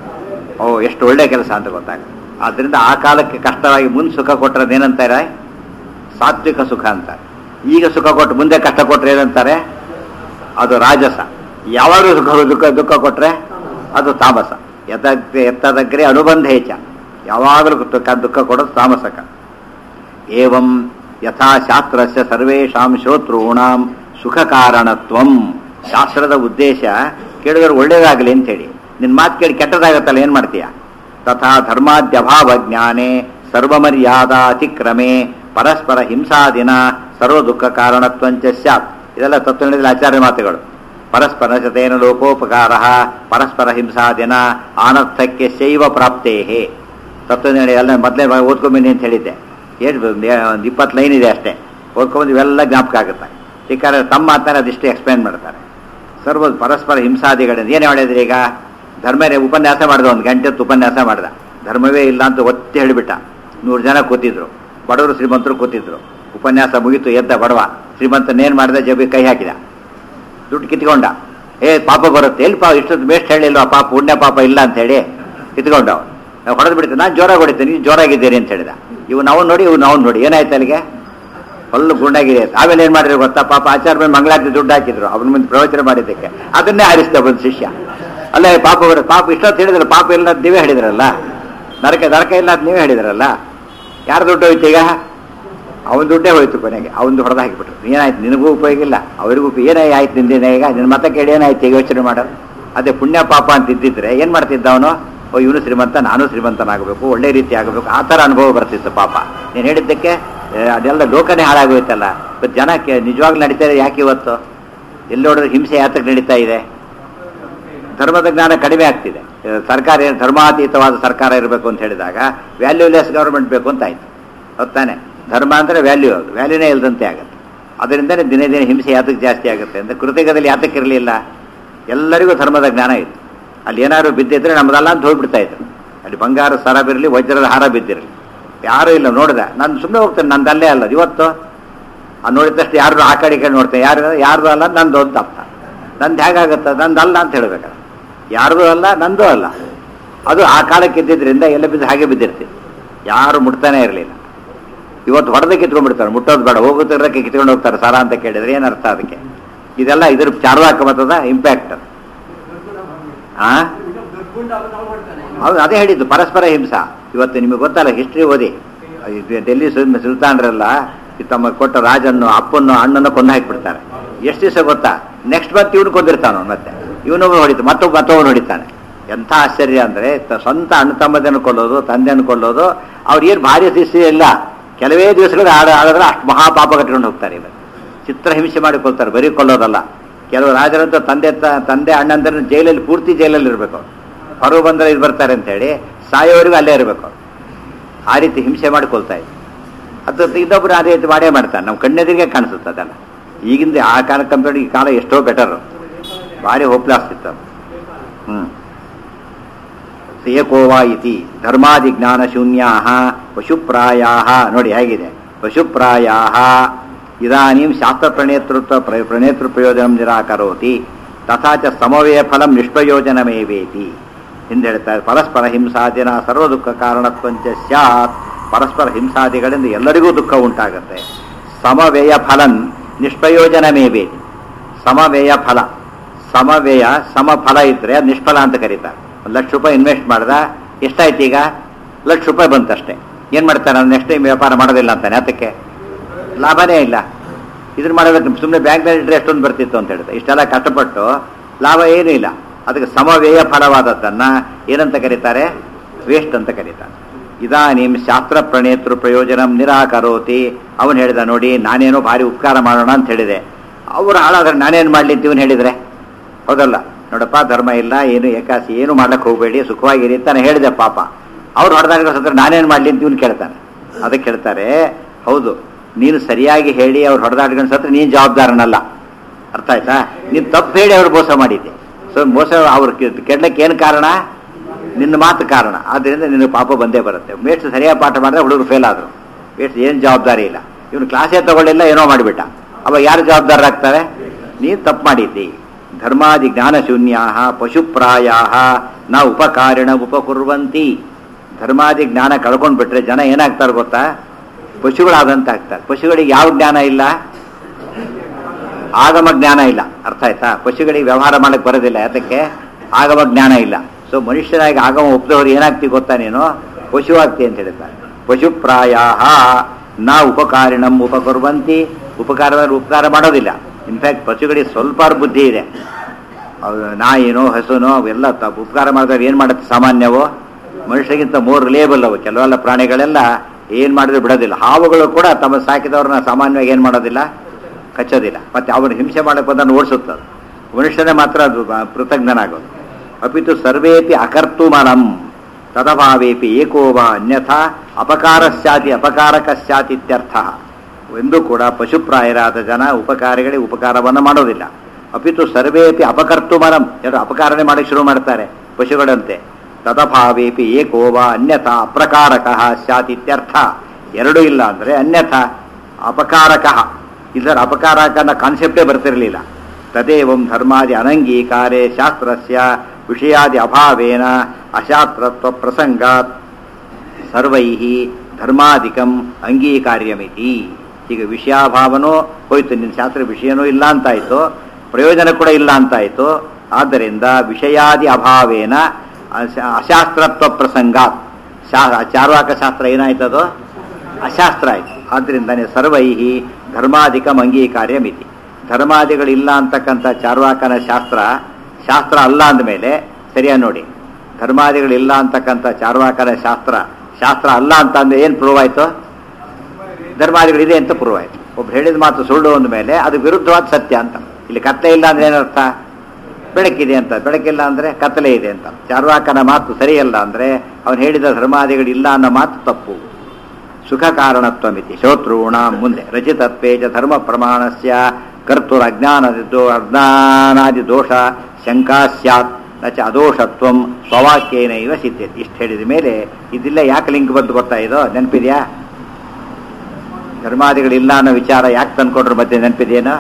ಓ ಎಷ್ಟು ಒಳ್ಳೆ ಕೆಲಸ ಅಂತ ಗೊತ್ತಾಗುತ್ತೆ. ಆದ್ದರಿಂದ ಆ ಕಾಲಕ್ಕೆ ಕಷ್ಟವಾಗಿ ಮುಂದೆ ಸುಖ ಕೊಟ್ಟರೆ ಏನಂತಾರೆ? ಸಾತ್ವಿಕ ಸುಖ ಅಂತಾರೆ. ಈಗ ಸುಖ ಕೊಟ್ಟು ಮುಂದೆ ಕಷ್ಟ ಕೊಟ್ಟರೆ ಏನಂತಾರೆ? ಅದು ರಾಜಸ. ಯಾವಾಗಲೂ ದುಃಖ ಕೊಟ್ಟರೆ ಅದು ತಾಮಸ. ಎತ್ತದಗ್ರೆ ಅನುಬಂಧ ಹೆಚ್ಚ. ಯಾವಾಗಲೂ ದುಃಖ ಕೊಡೋದು ತಾಮಸಕ. ಏವಂ ಯಥಾ ಶಾಸ್ತ್ರಸ್ಯ ಸರ್ವೇಷಾಂ ಶ್ರೋತॄಣಾಂ ಸುಖ ಕಾರಣತ್ವಂ. ಶಾಸ್ತ್ರದ ಉದ್ದೇಶ ಕೇಳಿದ್ರೆ ಒಳ್ಳೇದಾಗಲಿ ಅಂತೇಳಿ. ನಿನ್ನ ಮಾತು ಕೇಳಿ ಕೆಟ್ಟದಾಗತ್ತಲ್ಲ, ಏನು ಮಾಡ್ತೀಯ? ತಥಾ ಧರ್ಮಾದ್ಯಭಾವ ಜ್ಞಾನೇ ಸರ್ವಮರ್ಯಾದಾ ಅತಿಕ್ರಮೇ ಪರಸ್ಪರ ಹಿಂಸಾದಿನ ಸರ್ವ ದುಃಖ ಕಾರಣತ್ವಂಚ ಸ್ಯಾತ್. ಇದೆಲ್ಲ ತತ್ವದಲ್ಲಿ ಆಚಾರ್ಯ ಮಾತುಗಳು. ಪರಸ್ಪರ ಶತೇನ ಲೋಕೋಪಕಾರ ಪರಸ್ಪರ ಹಿಂಸಾದಿನ ಆನರ್ಥಕ್ಕೆ ಶೈವ ಪ್ರಾಪ್ತೇಹೇ. ತತ್ವದಲ್ಲಿ ಎಲ್ಲ ಮೊದಲೇ ಓದ್ಕೊಂಬನ್ನಿ ಅಂತ ಹೇಳಿದ್ದೆ. ಒಂದು 20 ಲೈನ್ ಇದೆ ಅಷ್ಟೇ, ಓದ್ಕೊಂಬಂದು ಇವೆಲ್ಲ ಜ್ಞಾಪಕ ಆಗುತ್ತೆ. ಬೇಕಾದ್ರೆ ತಮ್ಮ ಮಾತಾನೆ ಅದಿಷ್ಟು ಎಕ್ಸ್ಪ್ಲೇನ್ ಮಾಡ್ತಾರೆ. ಸರ್ವ ಪರಸ್ಪರ ಹಿಂಸಾದಿಗಳಿಂದ ಏನು ಹೇಳಿದ್ರೆ, ಈಗ ಧರ್ಮನೇ ಉಪನ್ಯಾಸ ಮಾಡಿದ, 1 ಗಂಟೆ ಉಪನ್ಯಾಸ ಮಾಡಿದ. ಧರ್ಮವೇ ಇಲ್ಲ ಅಂತ ಒತ್ತಿ ಹೇಳಿಬಿಟ್ಟ. 100 ಜನ ಕೂತಿದ್ರು, ಬಡವರು ಶ್ರೀಮಂತರು ಕೂತಿದ್ರು. ಉಪನ್ಯಾಸ ಮುಗಿತು, ಎದ್ದ ಬಡವ. ಶ್ರೀಮಂತನೇನು ಮಾಡಿದ? ಜಬಿ ಕೈ ಹಾಕಿದ, ದುಡ್ಡು ಕಿತ್ಕೊಂಡ. ಪಾಪ ಬರುತ್ತೆ, ಎಲ್ಲಿ ಇಷ್ಟೊತ್ತು ಬೇಸ್ಟ್ ಹೇಳಿಲ್ವ, ಪಾಪ ಪುಣ್ಯ ಪಾಪ ಇಲ್ಲ ಅಂತ ಹೇಳಿ ಕಿತ್ಕೊಂಡ. ನಾವು ಹೊಡೆದು ಬಿಡ್ತೀವಿ, ನಾನು ಜೋರಾಗಿ ಹೊಡಿತೀನಿ, ನೀವು ಜೋರಾಗಿದ್ದೀರಿ ಅಂತ ಹೇಳಿದ. ಇವು ನಾವು ನೋಡಿ, ಇವು ನಾವು ನೋಡಿ, ಏನಾಯ್ತು ಅಲ್ಲಿಗೆ? ಫುಲ್ ಗುಂಡಾಗಿದೆ. ಆಮೇಲೆ ಏನು ಮಾಡಿದ್ರು ಗೊತ್ತಾ? ಪಾಪ ಆಚಾರ ಮೇಲೆ ಮಂಗಳಾರತಿ ದುಡ್ಡು ಹಾಕಿದ್ರು ಅವ್ರ ಮುಂದೆ ಪ್ರವಚನ ಮಾಡಿದ್ದಕ್ಕೆ. ಅದನ್ನೇ ಹಾರಿಸ್ತಾ ಬಂದು ಶಿಷ್ಯ. ಅಲ್ಲ ಪಾಪ ಬರುತ್ತೆ, ಪಾಪ ಇಷ್ಟೊತ್ತು ಹೇಳಿದ್ರು, ಪಾಪ ಇಲ್ಲ ಅಂತ ನೀವೇ ಹೇಳಿದ್ರಲ್ಲ, ನರಕ ಇಲ್ಲ ಅಂತ ನೀವೇ ಹೇಳಿದ್ರಲ್ಲ. ಯಾರು ದುಡ್ಡು ಹೋಯ್ತು ಈಗ? ಅವನ ದುಡ್ಡೇ ಹೋಯ್ತು ಕೊನೆಗೆ. ಅವನು ಹೊಡೆದು ಹಾಕಿಬಿಟ್ರು. ಏನಾಯ್ತು? ನಿನಗೂ ಉಪಯೋಗ ಇಲ್ಲ, ಅವರಿಗೂ ಏನಾಯ್ತು ನಿಂದೇನ? ಈಗ ನಿನ್ನ ಮತ ಕೇಳಿ ಏನಾಯ್ತು? ಈಗ ಯೋಚನೆ ಮಾಡೋದು. ಅದೇ ಪುಣ್ಯ ಪಾಪ ಅಂತ ಇದ್ದಿದ್ರೆ ಏನು ಮಾಡ್ತಿದ್ದ ಅವನು? ಓ ಇವನು ಶ್ರೀಮಂತ, ನಾನು ಶ್ರೀಮಂತನಾಗಬೇಕು, ಒಳ್ಳೆ ರೀತಿ ಆಗಬೇಕು, ಆ ಥರ ಅನುಭವ ಬರ್ತಿತ್ತು. ಪಾಪ ನೀನು ಹೇಳಿದ್ದಕ್ಕೆ ಅದೆಲ್ಲ ಲೋಕನೇ ಹಾಳಾಗೋಯ್ತಲ್ಲ. ಬಟ್ ಜನಕ್ಕೆ ನಿಜವಾಗ್ಲೂ ನಡೀತಾ ಇದೆ. ಯಾಕೆ ಇವತ್ತು ಎಲ್ಲಿ ನೋಡಿದ್ರೆ ಹಿಂಸೆ ಯಾತಕ್ಕೆ ನಡೀತಾ ಇದೆ? ಧರ್ಮದ ಜ್ಞಾನ ಕಡಿಮೆ ಆಗ್ತಿದೆ. ಸರ್ಕಾರ ಧರ್ಮಾತೀತವಾದ ಸರ್ಕಾರ ಇರಬೇಕು ಅಂತ ಹೇಳಿದಾಗ ವ್ಯಾಲ್ಯೂಲೆಸ್ ಗೌರ್ಮೆಂಟ್ ಬೇಕು ಅಂತ ಆಯ್ತು. ಹೊತ್ತಾನೆ ಧರ್ಮ ಅಂದರೆ ವ್ಯಾಲ್ಯೂನೇ ಇಲ್ಲದಂತೆ ಆಗುತ್ತೆ. ಅದರಿಂದನೇ ದಿನೇ ದಿನೇ ಹಿಂಸೆ ಯಾತಕ್ಕೆ ಜಾಸ್ತಿ ಆಗುತ್ತೆ ಅಂದರೆ ಕೃತಿಕದಲ್ಲಿ ಯಾತಕ್ಕೆ ಇರಲಿಲ್ಲ? ಎಲ್ಲರಿಗೂ ಧರ್ಮದ ಜ್ಞಾನ ಇತ್ತು. ಅಲ್ಲಿ ಏನಾದ್ರು ಬಿದ್ದಿದ್ರೆ ನಮ್ಮದಲ್ಲ ಅಂತ ಹೋಗ್ಬಿಡ್ತಾ ಇದ್ರು. ಅಲ್ಲಿ ಬಂಗಾರ ಸರ ಬಿರಲಿ, ವಜ್ರದ ಹಾರ ಬಿದ್ದಿರಲಿ, ಯಾರೂ ಇಲ್ಲ. ನೋಡಿದೆ ನಾನು ಸುಮ್ಮನೆ ಹೋಗ್ತೇನೆ, ನಂದಲ್ಲೇ ಅಲ್ಲ. ಇವತ್ತು ನೋಡಿದ ತಕ್ಷಣ ಯಾರು ಆ ಕಡೆ ಈ ಕಡೆ ನೋಡ್ತೇನೆ, ಯಾರ್ದು ಅಲ್ಲ ನಂದು ಅಂತ ಅರ್ಥ. ನಂದು ಹೇಗಾಗುತ್ತೆ? ನಂದಲ್ಲ ಅಂತ ಹೇಳ್ಬೇಕಲ್ಲ. ಯಾರ್ದು ಅಲ್ಲ, ನಂದು ಅಲ್ಲ. ಅದು ಆ ಕಾಲಕ್ಕೆ ಇದ್ದಿದ್ದರಿಂದ ಎಲ್ಲ ಬಿದ್ದು ಹಾಗೆ ಬಿದ್ದಿರ್ತೀವಿ, ಯಾರು ಮುಟ್ತಾನೆ ಇರಲಿಲ್ಲ. ಇವತ್ತು ಹೊಡೆದ ಕಿತ್ಕೊಂಡ್ಬಿಡ್ತಾರೆ, ಮುಟ್ಟೋದು ಬೇಡ, ಹೋಗುತ್ತಿರೋಕ್ಕೆ ಕಿತ್ಕೊಂಡು ಹೋಗ್ತಾರೆ ಸರ ಅಂತ ಕೇಳಿದ್ರೆ ಏನರ್ಥ ಅದಕ್ಕೆ? ಇದೆಲ್ಲ ಇದ್ರ ಚಾರ್ವಾಕ ಮತದ ಇಂಪ್ಯಾಕ್ಟ್. ಹೌದು, ಅದೇ ಹೇಳಿದ್ದು ಪರಸ್ಪರ ಹಿಂಸಾ. ಇವತ್ತು ನಿಮಗೆ ಗೊತ್ತಲ್ಲ, ಹಿಸ್ಟ್ರಿ ಓದಿ. ಡೆಲ್ಲಿ ಸುಲ್ತಾನರೆಲ್ಲ ತಮ್ಮ ಕೊಟ್ಟ ರಾಜನ್ನು, ಅಪ್ಪನ್ನು, ಅಣ್ಣನ್ನು ಕೊಂದು ಹಾಕಿಬಿಡ್ತಾರೆ. ಎಷ್ಟು ದಿವಸ ಗೊತ್ತಾ? ನೆಕ್ಸ್ಟ್ ಮಂತ್ ಇವನು ಕೊಂದಿರ್ತಾನ, ಮತ್ತೆ ಇವನೊಬ್ಬನು ಹೊಡಿತಾನೆ, ಮತ್ತೊಬ್ಬನು ಹೊಡಿತಾನೆ. ಎಂಥ ಆಶ್ಚರ್ಯ ಅಂದರೆ ಸ್ವಂತ ಅಣ್ಣ ತಮ್ಮದನ್ನು ಕೊಲ್ಲೋದು, ತಂದೆಯನ್ನು ಕೊಲ್ಲೋದು. ಅವ್ರು ಏನು ಭಾರಿ ಶಿಸ್ತು ಇಲ್ಲ, ಕೆಲವೇ ದಿವಸಗಳು ಆಡಿದ್ರೆ ಅಷ್ಟು ಮಹಾಪಾಪ ಕಟ್ಕೊಂಡು ಹೋಗ್ತಾರೆ. ಇವರು ಚಿತ್ರ ಹಿಂಸೆ ಮಾಡಿಕೊಳ್ತಾರೆ, ಬರೀ ಕೊಲ್ಲೋದಲ್ಲ. ಕೆಲವು ರಾಜರಂತೂ ತಂದೆ ಅಣ್ಣಂದ್ರೆ ಜೈಲಲ್ಲಿ, ಪೂರ್ತಿ ಜೈಲಲ್ಲಿ ಇರಬೇಕು. ಹೊರಗೆ ಬಂದರೆ ಇದು ಬರ್ತಾರೆ ಅಂತೇಳಿ ಸಾಯೋವರೆಗೂ ಅಲ್ಲೇ ಇರಬೇಕು. ಆ ರೀತಿ ಹಿಂಸೆ ಮಾಡಿಕೊಳ್ತಾ ಇದ್ರು. ಅದು ಇನ್ನೊಬ್ಬರು ಅದೇ ರೀತಿ ಮಾಡೇ ಮಾಡ್ತಾನೆ, ನಮ್ಮ ಕಣ್ಣೆದಿರಿಗೆ ಕಾಣಿಸುತ್ತೆ ಅದೆಲ್ಲ. ಈಗಿಂದ ಆ ಕಾಲ ಕಂಪೇರ್ ಈ ಕಾಲ ಎಷ್ಟೋ ಬೆಟರು, ಭಾರಿ ಹೋಪ್ಲಾಸ್ತಿತ್ತು. ಏಕೋವಾ ಇತಿ ಧರ್ಮಾದಿ ಜ್ಞಾನ ಶೂನ್ಯಾ ಪಶುಪ್ರಾಯಾ. ನೋಡಿ ಹೇಗಿದೆ, ಪಶುಪ್ರಾಯಾ ಇದಾನೀಂ ಶಾಸ್ತ್ರ ಪ್ರಣೇತೃ ಪ್ರಯೋಜನ ನಿರಾಕರೋತಿ ತಥಾ ಚ ಸಮವೇಯ ಫಲಂ ನಿಷ್ಪ್ರಯೋಜನಮೇವೇತಿ ಎಂದು ಹೇಳ್ತಾರೆ. ಪರಸ್ಪರ ಹಿಂಸಾದಿನ ಸರ್ವ ದುಃಖ ಕಾರಣತ್ವಂಚ ಸ್ಯಾತ್. ಪರಸ್ಪರ ಹಿಂಸಾದಿಗಳಿಂದ ಎಲ್ಲರಿಗೂ ದುಃಖ ಉಂಟಾಗುತ್ತೆ. ಸಮವ್ಯಯ ಫಲನ್ ನಿಷ್ಪ್ರಯೋಜನಮೇ ವೇದಿ. ಸಮವ್ಯಯ ಫಲ, ಸಮವ್ಯಯ ಸಮಫಲ ಇದ್ರೆ ಅದು ನಿಷ್ಫಲ ಅಂತ ಕರೀತಾರೆ. 1,00,000 ರೂಪಾಯಿ ಇನ್ವೆಸ್ಟ್ ಮಾಡ್ದ, ಎಷ್ಟಾಯ್ತು ಈಗ? 1,00,000 ರೂಪಾಯಿ ಬಂತಷ್ಟೇ. ಏನು ಮಾಡ್ತಾನೆ? ನಾನು ನೆಕ್ಸ್ಟ್ ಟೈಮ್ ವ್ಯಾಪಾರ ಮಾಡೋದಿಲ್ಲ ಅಂತಾನೆ. ಅದಕ್ಕೆ ಲಾಭನೇ ಇಲ್ಲ. ಇದನ್ನ ಮಾಡಬೇಕು, ಸುಮ್ಮನೆ ಬ್ಯಾಂಕ್ನಲ್ಲಿ ಇಟ್ಟರೆ ಎಷ್ಟೊಂದು ಬರ್ತಿತ್ತು ಅಂತ ಹೇಳ್ತಾರೆ. ಇಷ್ಟೆಲ್ಲ ಕಷ್ಟಪಟ್ಟು ಲಾಭ ಏನೂ ಇಲ್ಲ. ಅದಕ್ಕೆ ಸಮವ್ಯಯ ಫಲವಾದದ್ದನ್ನು ಏನಂತ ಕರೀತಾರೆ? ವೇಸ್ಟ್ ಅಂತ ಕರೀತಾರೆ. ಇದಾನೀಂ ಶಾಸ್ತ್ರ ಪ್ರಣೇತೃ ಪ್ರಯೋಜನಂ ನಿರಾಕರೋತಿ. ಅವನು ಹೇಳಿದ, ನೋಡಿ ನಾನೇನೋ ಭಾರಿ ಉಪಕಾರ ಮಾಡೋಣ ಅಂತ ಹೇಳಿದೆ, ಅವರು ಹಾಳಾದ್ರೆ ನಾನೇನು ಮಾಡಲಿ ಅಂತ ಇವನು ಹೇಳಿದರೆ ಹೌದಲ್ಲ? ನೋಡಪ್ಪ, ಧರ್ಮ ಇಲ್ಲ, ಏನು ಏಕಾಸಿ ಏನು ಮಾಡ್ಲಿಕ್ಕೆ ಹೋಗಬೇಡಿ, ಸುಖವಾಗಿರಿ ಅಂತಾನೆ ಹೇಳಿದೆ. ಪಾಪ ಅವ್ರು ಹೊಡೆದಾಗ ಸತ್ರ ನಾನೇನು ಮಾಡಲಿ ಅಂತ ಇವನು ಕೇಳ್ತಾನೆ. ಅದಕ್ಕೆ ಹೇಳ್ತಾರೆ, ಹೌದು ನೀನು ಸರಿಯಾಗಿ ಹೇಳಿ ಅವ್ರು ಹೊಡೆದಾಡ್ಕೊಂಡು ಸತ್ರ ನೀನು ಜವಾಬ್ದಾರನಲ್ಲ. ಅರ್ಥ ಆಯ್ತಾ? ನೀನು ತಪ್ಪು ಹೇಳಿ ಅವ್ರು ಮೋಸ ಮಾಡಿದ್ದೆ. ಸೊ ಮೋಸ ಅವ್ರು ಕೆಡ್ಲಕ್ಕೆ ಏನು ಕಾರಣ? ನಿನ್ನ ಮಾತು ಕಾರಣ. ಆದ್ದರಿಂದ ನಿನ್ನ ಪಾಪ ಬಂದೇ ಬರುತ್ತೆ. ಮೇಟ್ಸ್ ಸರಿಯಾಗಿ ಪಾಠ ಮಾಡಿದ್ರೆ ಹುಡುಗರು ಫೇಲ್ ಆದರು. ಮೇಟ್ಸ್ ಏನು ಜವಾಬ್ದಾರಿ ಇಲ್ಲ. ಇವನು ಕ್ಲಾಸೇ ತಗೊಳ್ಳಿಲ್ಲ, ಏನೋ ಮಾಡಿಬಿಟ್ಟ. ಅವಾಗ ಯಾರು ಜವಾಬ್ದಾರರಾಗ್ತಾರೆ? ನೀನು ತಪ್ಪು ಮಾಡಿದ್ದಿ. ಧರ್ಮಾದಿ ಜ್ಞಾನಶೂನ್ಯಾ ಪಶುಪ್ರಾಯ ನ ಉಪಕಾರಿಣ ಉಪಕುರ್ವಂತಿ. ಧರ್ಮಾದಿ ಜ್ಞಾನ ಕಳ್ಕೊಂಡು ಬಿಟ್ರೆ ಜನ ಏನಾಗ್ತಾರೆ ಗೊತ್ತಾ? ಪಶುಗಳಾದಂತ ಆಗ್ತಾರೆ. ಪಶುಗಳಿಗೆ ಯಾವ ಜ್ಞಾನ ಇಲ್ಲ? ಆಗಮ ಜ್ಞಾನ ಇಲ್ಲ. ಅರ್ಥ ಆಯ್ತಾ? ಪಶುಗಳಿಗೆ ವ್ಯವಹಾರ ಮಾಡಕ್ಕೆ ಬರೋದಿಲ್ಲ. ಯಾತಕ್ಕೆ? ಆಗಮ ಜ್ಞಾನ ಇಲ್ಲ. ಸೊ ಮನುಷ್ಯನಾಗಿ ಆಗಮ ಒಪ್ಪದವ್ರು ಏನಾಗ್ತಿ ಗೊತ್ತಾ? ನೀನು ಪಶು ಆಗ್ತಿ ಅಂತ ಹೇಳ್ತಾರೆ. ಪಶುಪ್ರಾಯ ನ ಉಪಕಾರಿಣಂ ಉಪಕುರ್ವಂತಿ. ಉಪಕಾರ ಮಾಡೋದಿಲ್ಲ. ಇನ್ಫ್ಯಾಕ್ಟ್ ಪಶುಗಳಿಗೆ ಸ್ವಲ್ಪ ಬುದ್ಧಿ ಇದೆ. ನಾಯಿನೋ ಹಸುನೋ ಅವೆಲ್ಲ ಉಪಕಾರ ಮಾಡಿದ್ರೆ ಏನು ಮಾಡುತ್ತೆ? ಸಾಮಾನ್ಯವೋ ಮನುಷ್ಯರಿಗಿಂತ ಮೋರ್ ರಿಲೇಬಲ್ ಅವು. ಕೆಲವೆಲ್ಲ ಪ್ರಾಣಿಗಳೆಲ್ಲ ಏನು ಮಾಡಿದ್ರು ಬಿಡೋದಿಲ್ಲ. ಹಾವುಗಳು ಕೂಡ ತಮ್ಮ ಸಾಕಿದವ್ರನ್ನ ಸಾಮಾನ್ಯವಾಗಿ ಏನು ಮಾಡೋದಿಲ್ಲ? ಕಚ್ಚೋದಿಲ್ಲ. ಮತ್ತೆ ಅವನು ಹಿಂಸೆ ಮಾಡಕ್ಕೆ ಬಂದನ್ನು ಓಡಿಸುತ್ತದೆ. ಮನುಷ್ಯನೇ ಮಾತ್ರ ಅದು ಕೃತಜ್ಞನಾಗೋದು. ಅಪಿತು ಸರ್ವೇಪಿ ಅಕರ್ತುಮನಂ ತದಭಾವೇಪಿ ಏಕೋವ ಅನ್ಯಥಾ ಅಪಕಾರಸ್ಯಾತಿ ಅಪಕಾರಕಸ್ಯಾತಿ ಇತ್ಯರ್ಥ. ಎಂದೂ ಕೂಡ ಪಶುಪ್ರಾಯರಾದ ಜನ ಉಪಕಾರಿಗಳಿಗೆ ಉಪಕಾರವನ್ನು ಮಾಡೋದಿಲ್ಲ. ಅಪಿತು ಸರ್ವೇಪಿ ಅಪಕರ್ತುಮನಂ, ಎಲ್ಲರೂ ಅಪಕಾರನೇ ಮಾಡಕ್ಕೆ ಶುರು ಮಾಡ್ತಾರೆ ಪಶುಗಳಂತೆ. ತದಭಾವೇಪಿ ಏಕೋವ ಅನ್ಯಥಾ ಅಪ್ರಕಾರಕ ಸ್ಯಾತ್ ಇತ್ಯರ್ಥ. ಎರಡೂ ಇಲ್ಲ ಅಂದರೆ ಅನ್ಯಥಾ ಅಪಕಾರಕ. ಇದರ ಅಪಕಾರಕನ ಕಾನ್ಸೆಪ್ಟೇ ಬರ್ತಿರಲಿಲ್ಲ. ತದೇವಂ ಧರ್ಮಾದಿ ಅನಂಗೀಕಾರೇ ಶಾಸ್ತ್ರಸ್ಯ ವಿಷಯಾದಿ ಅಭಾವೇನ ಅಶಾಸ್ತ್ರತ್ವ ಪ್ರಸಂಗಾತ್ ಸರ್ವೈಃ ಧರ್ಮಾದಿಕಂ ಅಂಗೀಕಾರ್ಯಮಿತಿ. ಈಗ ವಿಷಯಾಭಾವನೂ ಹೋಯ್ತು, ನಿನ್ನ ಶಾಸ್ತ್ರ ವಿಷಯನೂ ಇಲ್ಲ ಅಂತಾಯಿತು, ಪ್ರಯೋಜನ ಕೂಡ ಇಲ್ಲ ಅಂತಾಯಿತು. ಆದ್ದರಿಂದ ವಿಷಯಾದಿ ಅಭಾವೇನ ಅಶಾಸ್ತ್ರತ್ವ ಪ್ರಸಂಗಾತ್ ಚಾರ್ವಾಕ ಶಾಸ್ತ್ರ ಏನಾಯ್ತದೋ? ಅಶಾಸ್ತ್ರ ಆಯಿತು. ಆದ್ದರಿಂದನೇ ಸರ್ವೈಹಿ ಧರ್ಮಾಧಿಕಂ ಅಂಗೀಕಾರ್ಯ ಮಿತಿ. ಧರ್ಮಾದಿಗಳಿಲ್ಲ ಅಂತಕ್ಕಂಥ ಚಾರ್ವಾಕನ ಶಾಸ್ತ್ರ ಅಲ್ಲ ಅಂದಮೇಲೆ ಸರಿಯಾಗಿ ನೋಡಿ, ಧರ್ಮಾದಿಗಳಿಲ್ಲ ಅಂತಕ್ಕಂಥ ಚಾರ್ವಾಕನ ಶಾಸ್ತ್ರ ಅಲ್ಲ ಅಂತ ಅಂದ್ರೆ ಏನು ಪ್ರೂವ್ ಆಯಿತು? ಧರ್ಮಾದಿಗಳಿದೆ ಅಂತ ಪ್ರೂವ್ ಆಯಿತು. ಒಬ್ರು ಹೇಳಿದ ಮಾತು ಸುಳ್ಳು ಅಂದಮೇಲೆ ಅದು ವಿರುದ್ಧವಾದ ಸತ್ಯ ಅಂತ. ಇಲ್ಲಿ ಕತ್ತಲೆ ಇಲ್ಲ ಅಂದ್ರೆ ಏನರ್ಥ? ಬೆಳಕಿದೆ ಅಂತ. ಬೆಳಕಿಲ್ಲ ಅಂದರೆ ಕತ್ತಲೆ ಇದೆ ಅಂತ. ಚಾರ್ವಾಕನ ಮಾತು ಸರಿಯಲ್ಲ ಅಂದರೆ ಅವನು ಹೇಳಿದ ಧರ್ಮಾದಿಗಳಿಲ್ಲ ಅನ್ನೋ ಮಾತು ತಪ್ಪು. ಸುಖ ಕಾರಣತ್ವ ಮಿತಿ ಶೋತೃಣ ಮುಂದೆ ರಚಿತತ್ವೇಜ ಧರ್ಮ ಪ್ರಮಾಣಸ್ಯ ಕರ್ತುರ ಅಜ್ಞಾನಾದಿ ದೋಷ ಶಂಕಾ ಸ್ಯಾತ್ ನಚ ಅದೋಷತ್ವಂ ಸ್ವವಾಕ್ಯೇನೈವ ಸಿದ್ಧತೆ. ಇಷ್ಟು ಹೇಳಿದ ಮೇಲೆ ಇದಿಲ್ಲ ಯಾಕೆ ಲಿಂಕ್ ಬಂದು ಗೊತ್ತಾ? ಇದು ನೆನಪಿದೆಯಾ? ಧರ್ಮಾದಿಗಳಿಲ್ಲ ಅನ್ನೋ ವಿಚಾರ ಯಾಕೆ ತಂದ್ಕೊಂಡ್ರ ಮಧ್ಯೆ ನೆನಪಿದೆಯೇನೋ?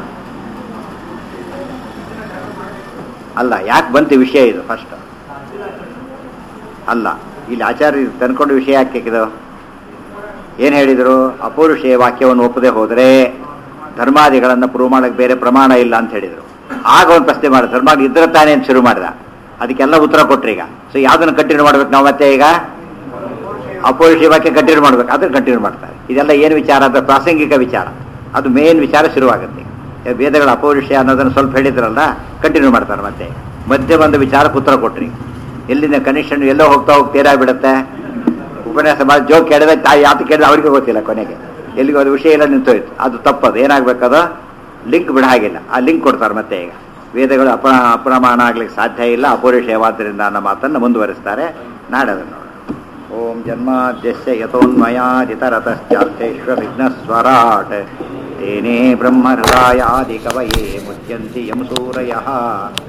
ಅಲ್ಲ, ಯಾಕೆ ಬಂತು ವಿಷಯ ಇದು? ಫಸ್ಟ್ ಅಲ್ಲ, ಇಲ್ಲಿ ಆಚಾರ್ಯ ತಂದ್ಕೊಂಡು ವಿಷಯ ಯಾಕೆ ಇದು? ಏನು ಹೇಳಿದರು? ಅಪೌರುಷೇಯ ವಾಕ್ಯವನ್ನು ಒಪ್ಪದೆ ಹೋದರೆ ಧರ್ಮಾದಿಗಳನ್ನು ಪ್ರೂವ್ ಮಾಡಕ್ಕೆ ಬೇರೆ ಪ್ರಮಾಣ ಇಲ್ಲ ಅಂತ ಹೇಳಿದರು. ಆಗ ಒಂದು ಪ್ರಶ್ನೆ ಮಾಡಿದ, ಧರ್ಮಾದಿ ಇದ್ರೆ ತಾನೇ ಅಂತ ಶುರು ಮಾಡಿದ. ಅದಕ್ಕೆಲ್ಲ ಉತ್ತರ ಕೊಟ್ಟರು. ಈಗ ಸೊ ಯಾವುದನ್ನು ಕಂಟಿನ್ಯೂ ಮಾಡ್ಬೇಕು ನಾವು? ಮತ್ತೆ ಈಗ ಅಪೌರುಷೇಯ ವಾಕ್ಯ ಕಂಟಿನ್ಯೂ ಮಾಡ್ಬೇಕು, ಅದನ್ನು ಕಂಟಿನ್ಯೂ ಮಾಡ್ತಾರೆ. ಇದೆಲ್ಲ ಏನು ವಿಚಾರ? ಅದು ಪ್ರಾಸಂಗಿಕ ವಿಚಾರ, ಅದು ಮೇನ್ ವಿಚಾರ ಶುರುವಾಗುತ್ತೆ. ವೇದಗಳ ಅಪೌರುಷೇಯ ಅನ್ನೋದನ್ನು ಸ್ವಲ್ಪ ಹೇಳಿದ್ರಲ್ಲ, ಕಂಟಿನ್ಯೂ ಮಾಡ್ತಾರೆ. ಮತ್ತೆ ಮಧ್ಯೆ ಬಂದ ವಿಚಾರಕ್ಕೆ ಉತ್ತರ ಕೊಟ್ರಿ. ಎಲ್ಲಿಂದ ಕನಿಷ್ಠ ಎಲ್ಲೋ ಹೋಗ್ತಾ ಏನಾಗ್ಬಿಡುತ್ತೆ? ಉಪನ್ಯಾಸ ಮಾಡಿ ಜೋಕ್ ಕೇಳಿದ್ರೆ ಯಾತು ಕೇಳಿದ್ರೆ ಅವ್ರಿಗೆ ಗೊತ್ತಿಲ್ಲ, ಕೊನೆಗೆ ಎಲ್ಲಿಗೂ ಅದು ವಿಷಯ ಎಲ್ಲ ನಿಂತೋಯ್ತು. ಅದು ತಪ್ಪದು. ಏನಾಗಬೇಕದು? ಲಿಂಕ್ ಬಿಡ ಹಾಗಿಲ್ಲ, ಆ ಲಿಂಕ್ ಕೊಡ್ತಾರೆ. ಮತ್ತೆ ಈಗ ವೇದಗಳು ಅಪ್ರಮಾಣ ಆಗ್ಲಿಕ್ಕೆ ಸಾಧ್ಯ ಇಲ್ಲ, ಅಪೌರುಷೇಯವಾದ್ದರಿಂದ ಅನ್ನೋ ಮಾತನ್ನು ಮುಂದುವರಿಸ್ತಾರೆ. ನಾಳೆ ಅದನ್ನು ನೋಡೋಣ. ಓಂ ಜನ್ಮಾದ್ಯಸ್ಯ ಯತೋನ್ಮಯಾದಿತರತಶ್ಚಾರ್ಥೇಶ್ವ ವಿಘ್ನಸ್ವರಾಟ್ ತೇನೇ ಬ್ರಹ್ಮ ಹೃದಯಾದಿ ಕವಯೇ ಮುಚ್ಯಂತಿ ಯಂ ಸೂರಯಃ.